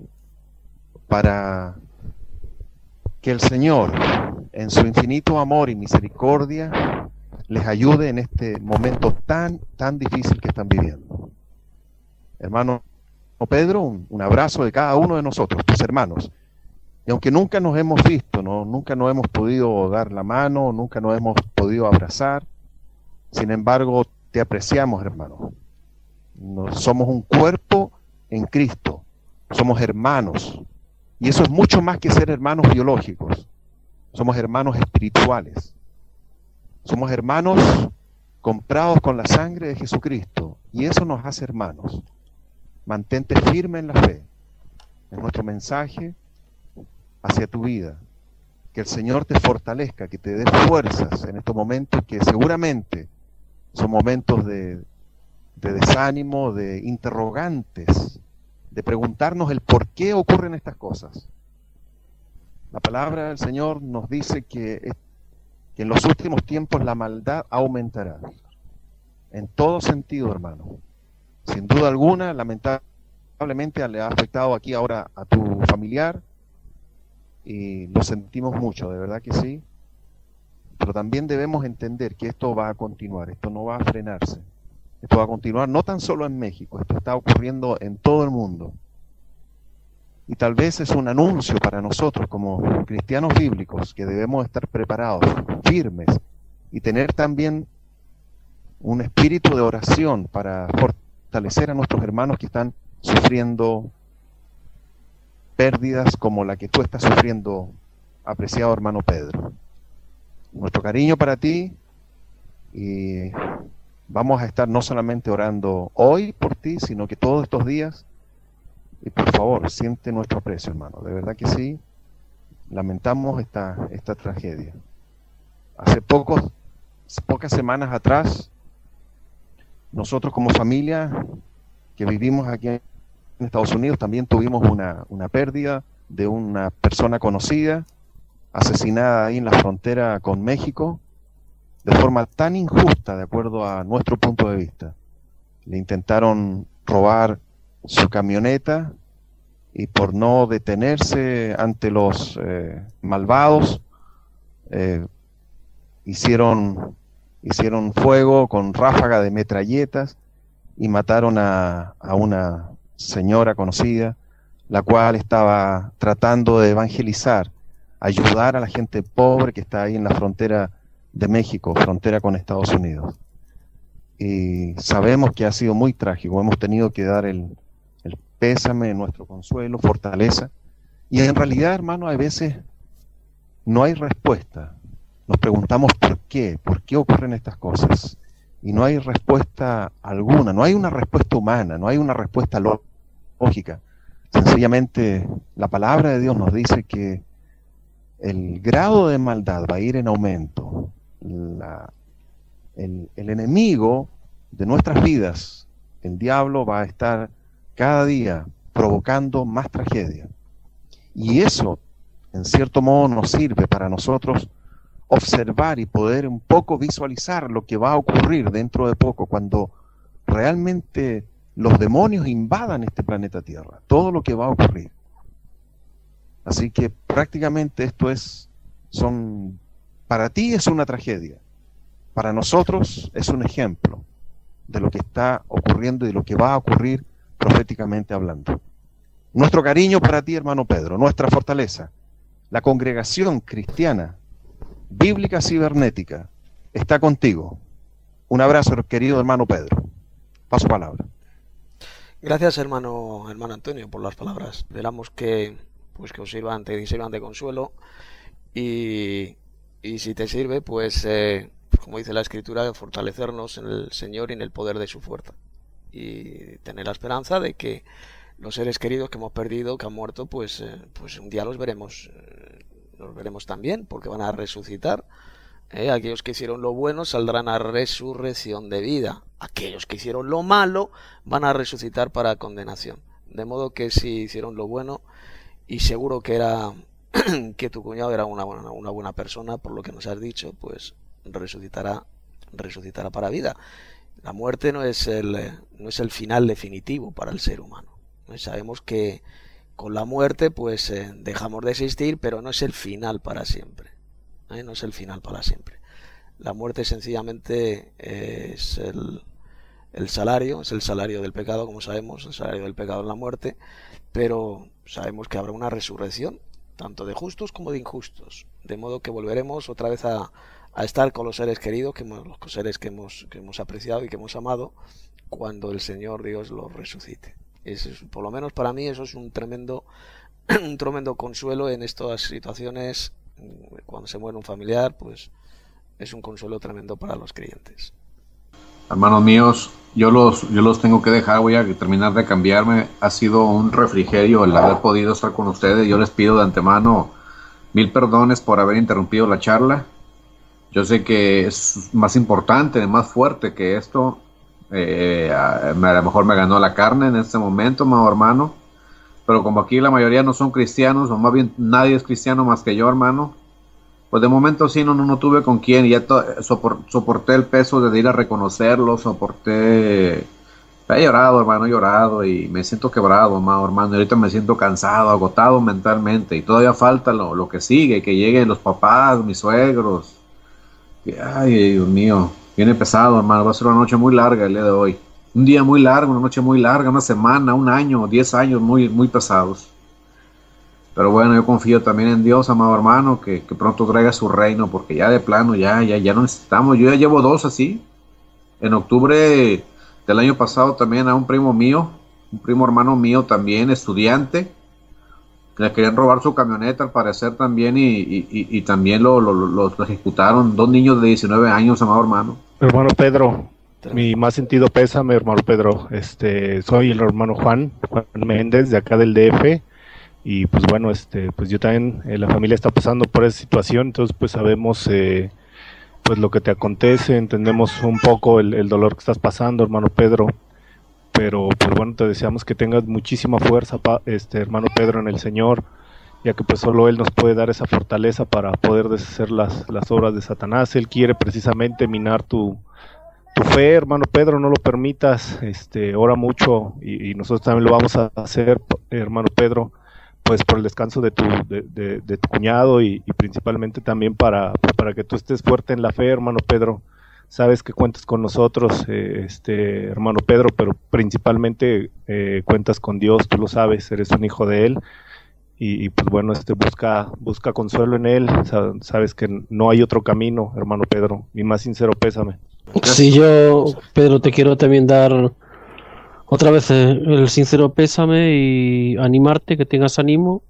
para que el Señor, en su infinito amor y misericordia, les ayude en este momento tan, tan difícil que están viviendo. Hermano Pedro, un, un abrazo de cada uno de nosotros, tus hermanos. Y aunque nunca nos hemos visto, ¿no? Nunca nos hemos podido dar la mano, nunca nos hemos podido abrazar, sin embargo, te apreciamos, hermano. Nos, somos un cuerpo en Cristo, somos hermanos. Y eso es mucho más que ser hermanos biológicos. Somos hermanos espirituales. Somos hermanos comprados con la sangre de Jesucristo. Y eso nos hace hermanos. Mantente firme en la fe. Es nuestro mensaje hacia tu vida. Que el Señor te fortalezca, que te dé fuerzas en estos momentos que seguramente son momentos de, de desánimo, de interrogantes, de preguntarnos el por qué ocurren estas cosas. La palabra del Señor nos dice que, que en los últimos tiempos la maldad aumentará. En todo sentido, hermano. Sin duda alguna, lamentablemente le ha afectado aquí ahora a tu familiar y lo sentimos mucho, de verdad que sí. Pero también debemos entender que esto va a continuar, esto no va a frenarse. Esto va a continuar no tan solo en México, esto está ocurriendo en todo el mundo. Y tal vez es un anuncio para nosotros como cristianos bíblicos que debemos estar preparados, firmes, y tener también un espíritu de oración para fortalecer a nuestros hermanos que están sufriendo pérdidas como la que tú estás sufriendo, apreciado hermano Pedro. Nuestro cariño para ti, y vamos a estar no solamente orando hoy por ti, sino que todos estos días. Y por favor, siente nuestro aprecio, hermano. De verdad que sí, lamentamos esta, esta tragedia. Hace pocos, pocas semanas atrás, nosotros como familia que vivimos aquí en Estados Unidos también tuvimos una, una pérdida de una persona conocida, asesinada ahí en la frontera con México, de forma tan injusta, de acuerdo a nuestro punto de vista. Le intentaron robar su camioneta y por no detenerse ante los eh, malvados, eh, hicieron, hicieron fuego con ráfaga de metralletas y mataron a, a una señora conocida, la cual estaba tratando de evangelizar, ayudar a la gente pobre que está ahí en la frontera de México, frontera con Estados Unidos. Y sabemos que ha sido muy trágico, hemos tenido que dar el, el pésame, nuestro consuelo, fortaleza, y en realidad, hermano, a veces no hay respuesta. Nos preguntamos por qué, por qué ocurren estas cosas, y no hay respuesta alguna, no hay una respuesta humana, no hay una respuesta lógica. Sencillamente, la palabra de Dios nos dice que el grado de maldad va a ir en aumento. La, el, el enemigo de nuestras vidas, el diablo, va a estar cada día provocando más tragedia. Y eso, en cierto modo, nos sirve para nosotros observar y poder un poco visualizar lo que va a ocurrir dentro de poco, cuando realmente los demonios invadan este planeta Tierra, todo lo que va a ocurrir. Así que prácticamente esto es, son, para ti es una tragedia, para nosotros es un ejemplo de lo que está ocurriendo y de lo que va a ocurrir proféticamente hablando. Nuestro cariño para ti, hermano Pedro, nuestra fortaleza, la congregación cristiana, bíblica cibernética, está contigo. Un abrazo, querido hermano Pedro. Paso palabra. Gracias, hermano, hermano Antonio, por las palabras. Esperamos que pues que os sirvan, te sirvan de consuelo y, y si te sirve, pues eh, como dice la Escritura, fortalecernos en el Señor y en el poder de su fuerza y tener la esperanza de que los seres queridos que hemos perdido, que han muerto, pues, eh, pues un día los veremos, eh, los veremos también, porque van a resucitar. Eh, aquellos que hicieron lo bueno saldrán a resurrección de vida. Aquellos que hicieron lo malo van a resucitar para condenación. De modo que si hicieron lo bueno, y seguro que era que tu cuñado era una buena, una buena persona, por lo que nos has dicho, pues resucitará, resucitará para vida. La muerte no es el, no es el final definitivo para el ser humano. Sabemos que con la muerte pues eh, dejamos de existir, pero no es el final para siempre. ¿Eh? No es el final para siempre. La muerte sencillamente eh, es el, el salario, es el salario del pecado, como sabemos, el salario del pecado es la muerte, pero sabemos que habrá una resurrección, tanto de justos como de injustos, de modo que volveremos otra vez a, a estar con los seres queridos, que hemos, los seres que hemos, que hemos apreciado y que hemos amado, cuando el Señor Dios los resucite. Es, por lo menos para mí eso es un tremendo, un tremendo consuelo en estas situaciones. Cuando se muere un familiar, pues es un consuelo tremendo para los creyentes. Hermanos míos, yo los, yo los tengo que dejar, voy a terminar de cambiarme. Ha sido un refrigerio el haber podido estar con ustedes. Yo les pido de antemano mil perdones por haber interrumpido la charla. Yo sé que es más importante, más fuerte que esto. Eh, a, a lo mejor me ganó la carne en este momento, amado hermano. Pero como aquí la mayoría no son cristianos, o más bien nadie es cristiano más que yo, hermano, pues de momento sí no, no, no tuve con quién, y ya to, sopor, soporté el peso de ir a reconocerlo, soporté, he llorado, hermano, he llorado, y me siento quebrado, amado hermano, y ahorita me siento cansado, agotado mentalmente, y todavía falta lo, lo que sigue, que lleguen los papás, mis suegros, que, ay, Dios mío, viene pesado, hermano, va a ser una noche muy larga el día de hoy. Un día muy largo, una noche muy larga, una semana, un año, diez años muy, muy pesados. Pero bueno, yo confío también en Dios, amado hermano, que, que pronto traiga su reino, porque ya de plano, ya, ya, ya no necesitamos. Yo ya llevo dos así. En octubre del año pasado también a un primo mío, un primo hermano mío también, estudiante, que le querían robar su camioneta al parecer también, y, y, y, y también lo, lo, lo, lo ejecutaron. Dos niños de diecinueve años, amado hermano. Hermano Pedro, mi más sentido pésame, hermano Pedro. Este, soy el hermano Juan, Juan Méndez, de acá del D F, y pues bueno, este, pues yo también, eh, la familia está pasando por esa situación, entonces pues sabemos eh, pues lo que te acontece, entendemos un poco el, el dolor que estás pasando, hermano Pedro, pero pues bueno, te deseamos que tengas muchísima fuerza, pa, este, hermano Pedro, en el Señor, ya que pues solo Él nos puede dar esa fortaleza para poder deshacer las, las obras de Satanás. Él quiere precisamente minar tu tu fe, hermano Pedro, no lo permitas, este, ora mucho, y, y nosotros también lo vamos a hacer, hermano Pedro, pues por el descanso de tu, de, de, de tu cuñado, y, y principalmente también para, para que tú estés fuerte en la fe, hermano Pedro. Sabes que cuentas con nosotros, eh, este, hermano Pedro, pero principalmente eh, cuentas con Dios, tú lo sabes, eres un hijo de Él, y, y pues bueno, este, busca, busca consuelo en Él, sabes que no hay otro camino, hermano Pedro, mi más sincero pésame. Sí, yo, Pedro, te quiero también dar otra vez el sincero pésame y animarte, que tengas ánimo.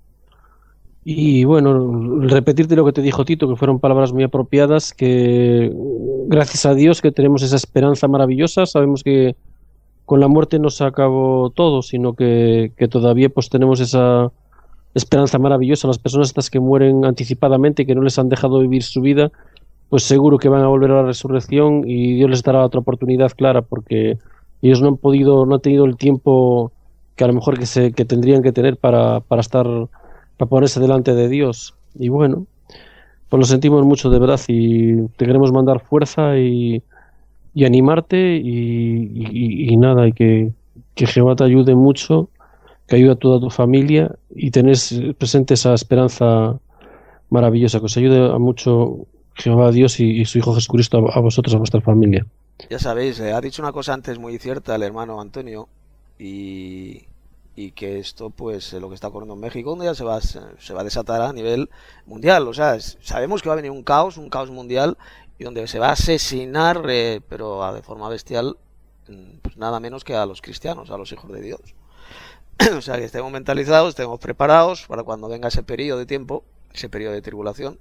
Y bueno, repetirte lo que te dijo Tito, que fueron palabras muy apropiadas, que gracias a Dios que tenemos esa esperanza maravillosa. Sabemos que con la muerte no se acabó todo, sino que, que todavía pues tenemos esa esperanza maravillosa. Las personas estas que mueren anticipadamente, que no les han dejado vivir su vida, pues seguro que van a volver a la resurrección, y Dios les dará otra oportunidad clara, porque ellos no han podido, no han tenido el tiempo que a lo mejor que se que tendrían que tener para, para estar, para ponerse delante de Dios. Y bueno, pues lo sentimos mucho de verdad, y te queremos mandar fuerza y, y animarte, y, y, y nada, y que, que Jehová te ayude mucho, que ayude a toda tu familia, y tenés presente esa esperanza maravillosa, que os ayude a mucho Jehová Dios y, y su Hijo Jesucristo a, a vosotros, a vuestra familia. Ya sabéis, eh, ha dicho una cosa antes muy cierta el hermano Antonio, y, y que esto, pues, eh, lo que está ocurriendo en México, un día se va, se, se va a desatar a nivel mundial. O sea, es, sabemos que va a venir un caos, un caos mundial, y donde se va a asesinar, eh, pero a, de forma bestial, pues nada menos que a los cristianos, a los hijos de Dios. O sea, que estemos mentalizados, estemos preparados para cuando venga ese periodo de tiempo, ese periodo de tribulación.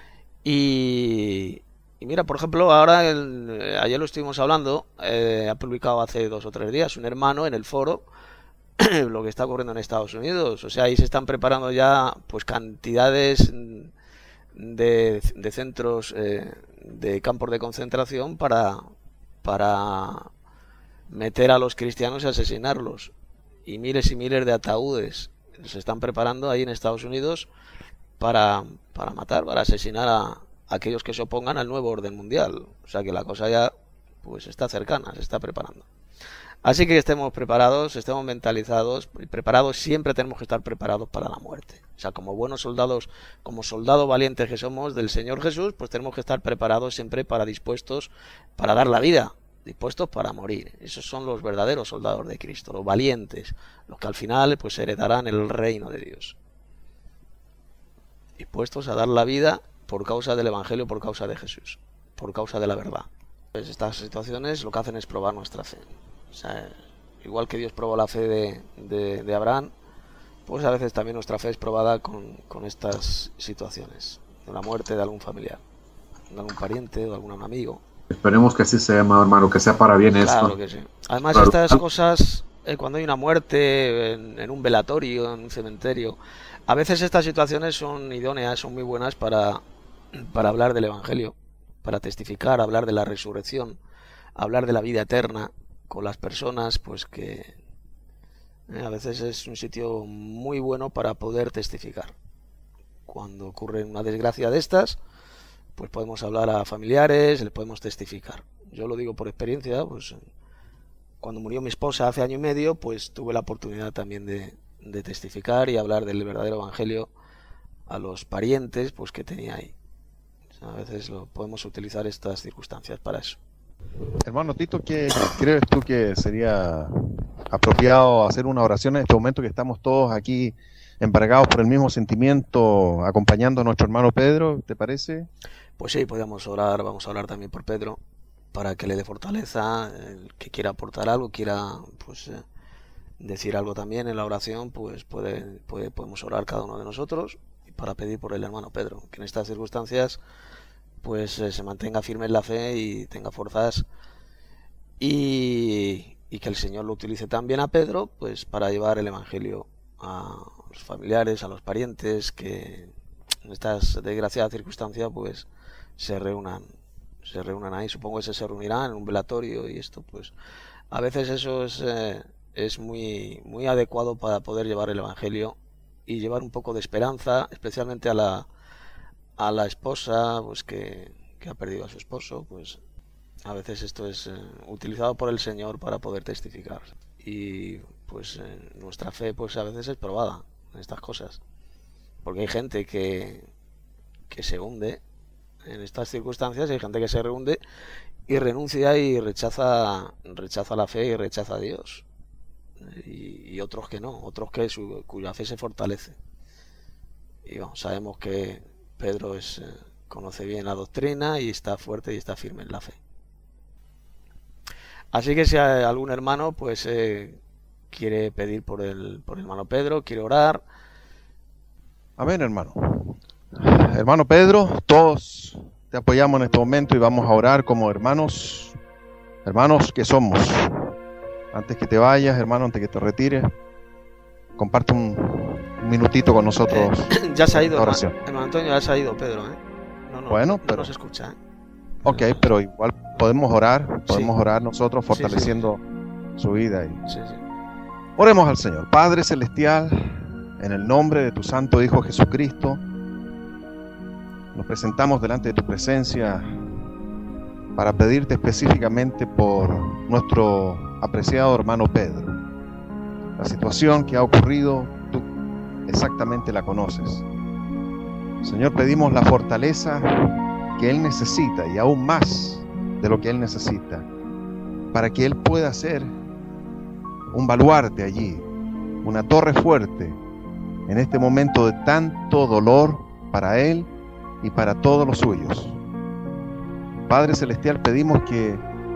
Y, y mira, por ejemplo, ahora, el, ayer lo estuvimos hablando, eh, ha publicado hace dos o tres días un hermano en el foro lo que está ocurriendo en Estados Unidos. O sea, ahí se están preparando ya pues cantidades de, de centros, eh, de campos de concentración para, para meter a los cristianos y asesinarlos. Y miles y miles de ataúdes se están preparando ahí en Estados Unidos para, para matar, para asesinar a, a aquellos que se opongan al nuevo orden mundial. O sea que la cosa ya pues está cercana, se está preparando. Así que estemos preparados, estemos mentalizados y preparados. Siempre tenemos que estar preparados para la muerte. O sea, como buenos soldados, como soldados valientes que somos del Señor Jesús, pues tenemos que estar preparados siempre para dispuestos para dar la vida, dispuestos para morir. Esos son los verdaderos soldados de Cristo, los valientes, los que al final pues heredarán el reino de Dios. Dispuestos a dar la vida por causa del Evangelio, por causa de Jesús, por causa de la verdad. Pues estas situaciones lo que hacen es probar nuestra fe. O sea, igual que Dios probó la fe de, de, de Abraham, pues a veces también nuestra fe es probada con, con estas situaciones, de la muerte de algún familiar, de algún pariente, de algún amigo. Esperemos que así sea, hermano, que sea para bien claro esto. Claro que sí. Además, claro. Estas cosas, eh, cuando hay una muerte en, en un velatorio, en un cementerio, a veces estas situaciones son idóneas, son muy buenas para, para hablar del Evangelio, para testificar, hablar de la resurrección, hablar de la vida eterna con las personas, pues que eh, a veces es un sitio muy bueno para poder testificar. Cuando ocurre una desgracia de estas, pues podemos hablar a familiares, les podemos testificar. Yo lo digo por experiencia, pues cuando murió mi esposa hace año y medio, pues tuve la oportunidad también de, de testificar y hablar del verdadero Evangelio a los parientes pues que tenía ahí. O sea, a veces lo, podemos utilizar estas circunstancias para eso. Hermano Tito, ¿qué crees tú que sería apropiado hacer una oración en este momento que estamos todos aquí embargados por el mismo sentimiento, acompañando a nuestro hermano Pedro? ¿Te parece? Pues sí, podríamos orar, vamos a orar también por Pedro, para que le dé fortaleza, el que quiera aportar algo, quiera pues eh, decir algo también en la oración, pues puede, puede, podemos orar cada uno de nosotros y para pedir por el hermano Pedro, que en estas circunstancias pues eh, se mantenga firme en la fe y tenga fuerzas y, y que el Señor lo utilice también a Pedro pues para llevar el Evangelio a los familiares, a los parientes que en estas desgraciadas circunstancias pues se reúnan se reúnan ahí. Supongo que se, se reunirán en un velatorio y esto pues a veces eso es, eh, es muy, muy adecuado para poder llevar el Evangelio y llevar un poco de esperanza, especialmente a la a la esposa pues que, que ha perdido a su esposo. Pues a veces esto es eh, utilizado por el Señor para poder testificar y pues eh, nuestra fe pues a veces es probada en estas cosas, porque hay gente que que se hunde en estas circunstancias, hay gente que se hunde y renuncia y rechaza rechaza la fe y rechaza a Dios, y, y otros que no, otros que su, cuya fe se fortalece. Y bueno, sabemos que Pedro es, eh, conoce bien la doctrina y está fuerte y está firme en la fe. Así que si hay algún hermano pues eh, quiere pedir por el, por el hermano Pedro, quiere orar. Amén, hermano. Hermano Pedro, todos te apoyamos en este momento y vamos a orar como hermanos, hermanos que somos. Antes que te vayas, hermano, antes que te retires, comparte un, un minutito con nosotros. Eh, ya se ha ido, oración. hermano, hermano Antonio, ya se ha ido Pedro, ¿eh? No, no, bueno, no, pero no se escucha, ¿eh? Ok, pero igual podemos orar, podemos sí. orar nosotros fortaleciendo sí, sí. su vida. Y... Sí, sí. Oremos al Señor. Padre Celestial, en el nombre de tu Santo Hijo Jesucristo, nos presentamos delante de tu presencia para pedirte específicamente por nuestro apreciado hermano Pedro. La situación que ha ocurrido, tú exactamente la conoces. Señor, pedimos la fortaleza que él necesita y aún más de lo que él necesita para que él pueda ser un baluarte allí, una torre fuerte en este momento de tanto dolor para él y para todos los suyos. Padre Celestial, pedimos que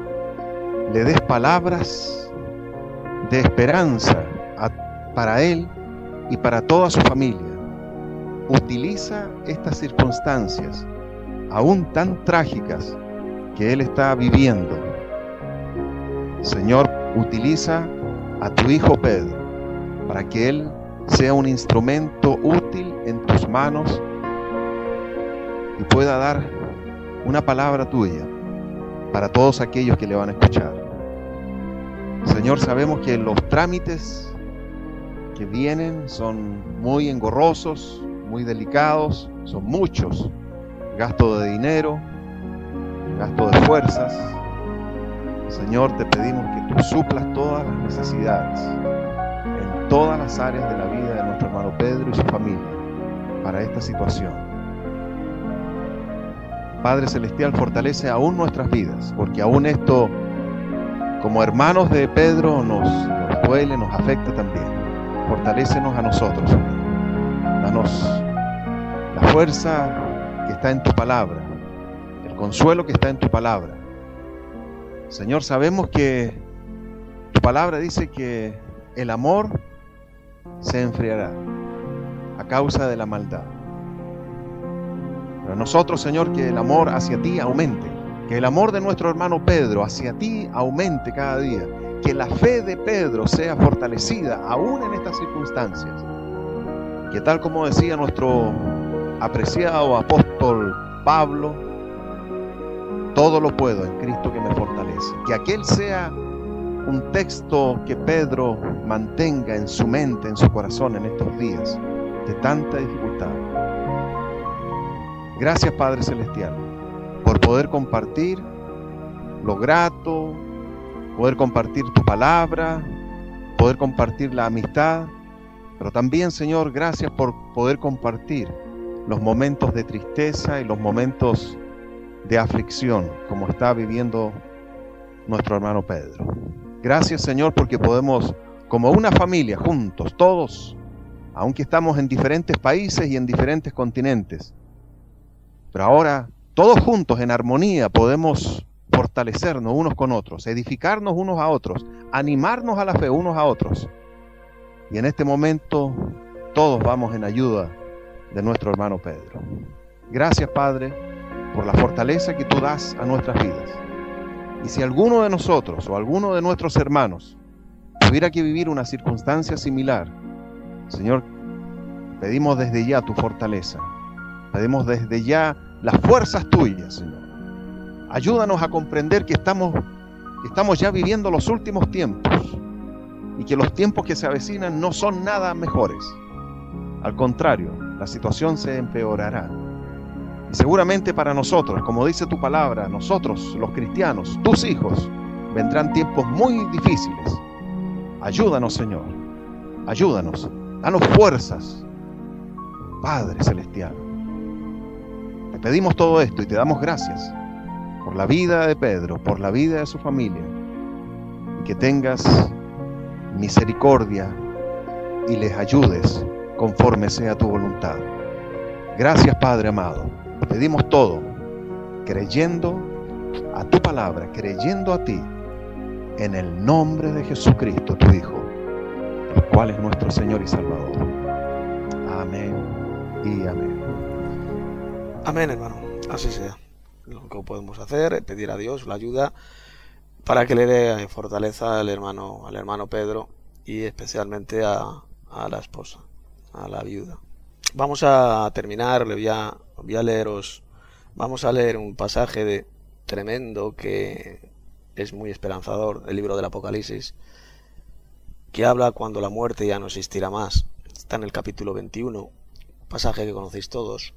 le des palabras de esperanza a, para él y para toda su familia. Utiliza estas circunstancias, aún tan trágicas, que él está viviendo. Señor, utiliza a tu hijo Pedro para que él sea un instrumento útil en tus manos y pueda dar una palabra tuya para todos aquellos que le van a escuchar. Señor, sabemos que los trámites que vienen son muy engorrosos, muy delicados, son muchos. Gasto de dinero, gasto de fuerzas, Señor, te pedimos que tú suplas todas las necesidades en todas las áreas de la vida de nuestro hermano Pedro y su familia para esta situación. Padre Celestial, fortalece aún nuestras vidas, porque aún esto, como hermanos de Pedro, nos, nos duele, nos afecta también. Fortalécenos a nosotros, Señor. Danos la fuerza que está en tu palabra, el consuelo que está en tu palabra. Señor, sabemos que tu palabra dice que el amor se enfriará a causa de la maldad. Pero nosotros, Señor, que el amor hacia ti aumente, que el amor de nuestro hermano Pedro hacia ti aumente cada día, que la fe de Pedro sea fortalecida aún en estas circunstancias, que tal como decía nuestro apreciado apóstol Pablo, todo lo puedo en Cristo que me fortalece. Que aquel sea un texto que Pedro mantenga en su mente, en su corazón en estos días de tanta dificultad. Gracias, Padre Celestial, por poder compartir lo grato, poder compartir tu palabra, poder compartir la amistad, pero también, Señor, gracias por poder compartir los momentos de tristeza y los momentos de aflicción, como está viviendo nuestro hermano Pedro. Gracias, Señor, porque podemos, como una familia, juntos, todos, aunque estamos en diferentes países y en diferentes continentes, pero ahora todos juntos en armonía podemos fortalecernos unos con otros, edificarnos unos a otros, animarnos a la fe unos a otros. Y en este momento todos vamos en ayuda de nuestro hermano Pedro. Gracias, Padre, por la fortaleza que tú das a nuestras vidas. Y si alguno de nosotros o alguno de nuestros hermanos tuviera que vivir una circunstancia similar, Señor, pedimos desde ya tu fortaleza. Pedimos desde ya las fuerzas tuyas, Señor. Ayúdanos a comprender que estamos, que estamos ya viviendo los últimos tiempos y que los tiempos que se avecinan no son nada mejores. Al contrario, la situación se empeorará. Y seguramente para nosotros, como dice tu palabra, nosotros, los cristianos, tus hijos, vendrán tiempos muy difíciles. Ayúdanos, Señor. Ayúdanos. Danos fuerzas, Padre Celestial. Te pedimos todo esto y te damos gracias por la vida de Pedro, por la vida de su familia, y que tengas misericordia y les ayudes conforme sea tu voluntad. Gracias, Padre amado. Te pedimos todo, creyendo a tu palabra, creyendo a ti, en el nombre de Jesucristo, tu Hijo, el cual es nuestro Señor y Salvador. Amén y amén. Amén, hermano. Así sea. Lo que podemos hacer es pedir a Dios la ayuda para que le dé fortaleza al hermano, al hermano Pedro, y especialmente a, a la esposa, a la viuda. Vamos a terminar, le voy a, voy a leeros, vamos a leer un pasaje de tremendo que es muy esperanzador, el libro del Apocalipsis, que habla cuando la muerte ya no existirá más. Está en el capítulo veintiuno, pasaje que conocéis todos.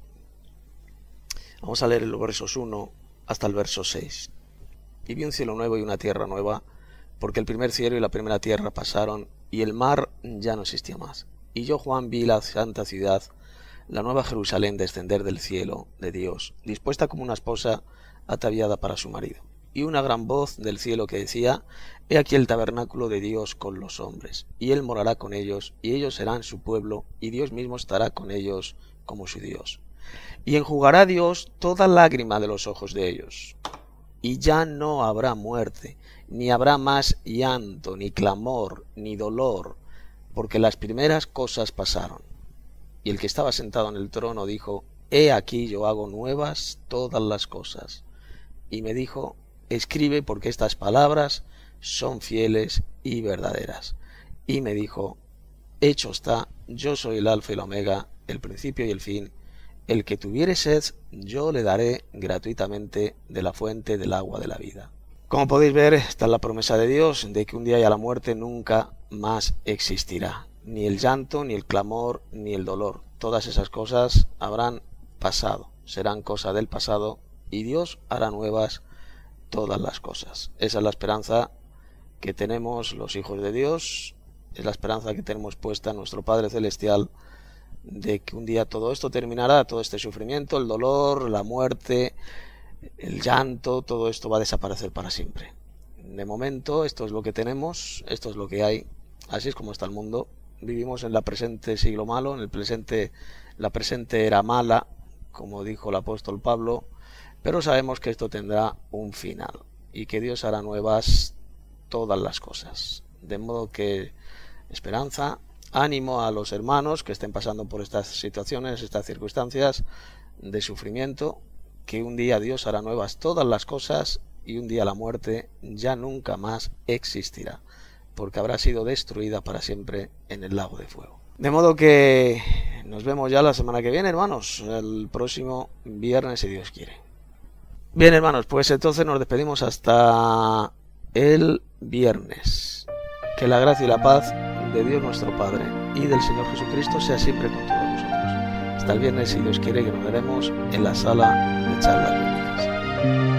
Vamos a leer los versos uno hasta el verso seis. Y vi un cielo nuevo y una tierra nueva, porque el primer cielo y la primera tierra pasaron, y el mar ya no existía más. Y yo, Juan, vi la santa ciudad, la nueva Jerusalén, descender del cielo de Dios, dispuesta como una esposa ataviada para su marido. Y una gran voz del cielo que decía: He aquí el tabernáculo de Dios con los hombres, y él morará con ellos, y ellos serán su pueblo, y Dios mismo estará con ellos como su Dios. Y enjugará Dios toda lágrima de los ojos de ellos. Y ya no habrá muerte, ni habrá más llanto, ni clamor, ni dolor, porque las primeras cosas pasaron. Y el que estaba sentado en el trono dijo: He aquí yo hago nuevas todas las cosas. Y me dijo: Escribe, porque estas palabras son fieles y verdaderas. Y me dijo: Hecho está, yo soy el Alfa y el Omega, el principio y el fin. El que tuviere sed, yo le daré gratuitamente de la fuente del agua de la vida. Como podéis ver, está la promesa de Dios de que un día ya la muerte nunca más existirá. Ni el llanto, ni el clamor, ni el dolor. Todas esas cosas habrán pasado, serán cosa del pasado, y Dios hará nuevas todas las cosas. Esa es la esperanza que tenemos los hijos de Dios, es la esperanza que tenemos puesta en nuestro Padre Celestial, de que un día todo esto terminará, todo este sufrimiento, el dolor, la muerte, el llanto, todo esto va a desaparecer para siempre. De momento esto es lo que tenemos, esto es lo que hay, así es como está el mundo. Vivimos en la presente siglo malo, en el presente, la presente era mala, como dijo el apóstol Pablo, pero sabemos que esto tendrá un final y que Dios hará nuevas todas las cosas. De modo que esperanza, ánimo a los hermanos que estén pasando por estas situaciones, estas circunstancias de sufrimiento, que un día Dios hará nuevas todas las cosas y un día la muerte ya nunca más existirá, porque habrá sido destruida para siempre en el lago de fuego. De modo que nos vemos ya la semana que viene, hermanos, el próximo viernes, si Dios quiere. Bien, hermanos, pues entonces nos despedimos hasta el viernes. Que la gracia y la paz de Dios nuestro Padre y del Señor Jesucristo sea siempre con todos nosotros. Hasta el viernes, si Dios quiere, que nos veremos en la sala de charlas bíblicas.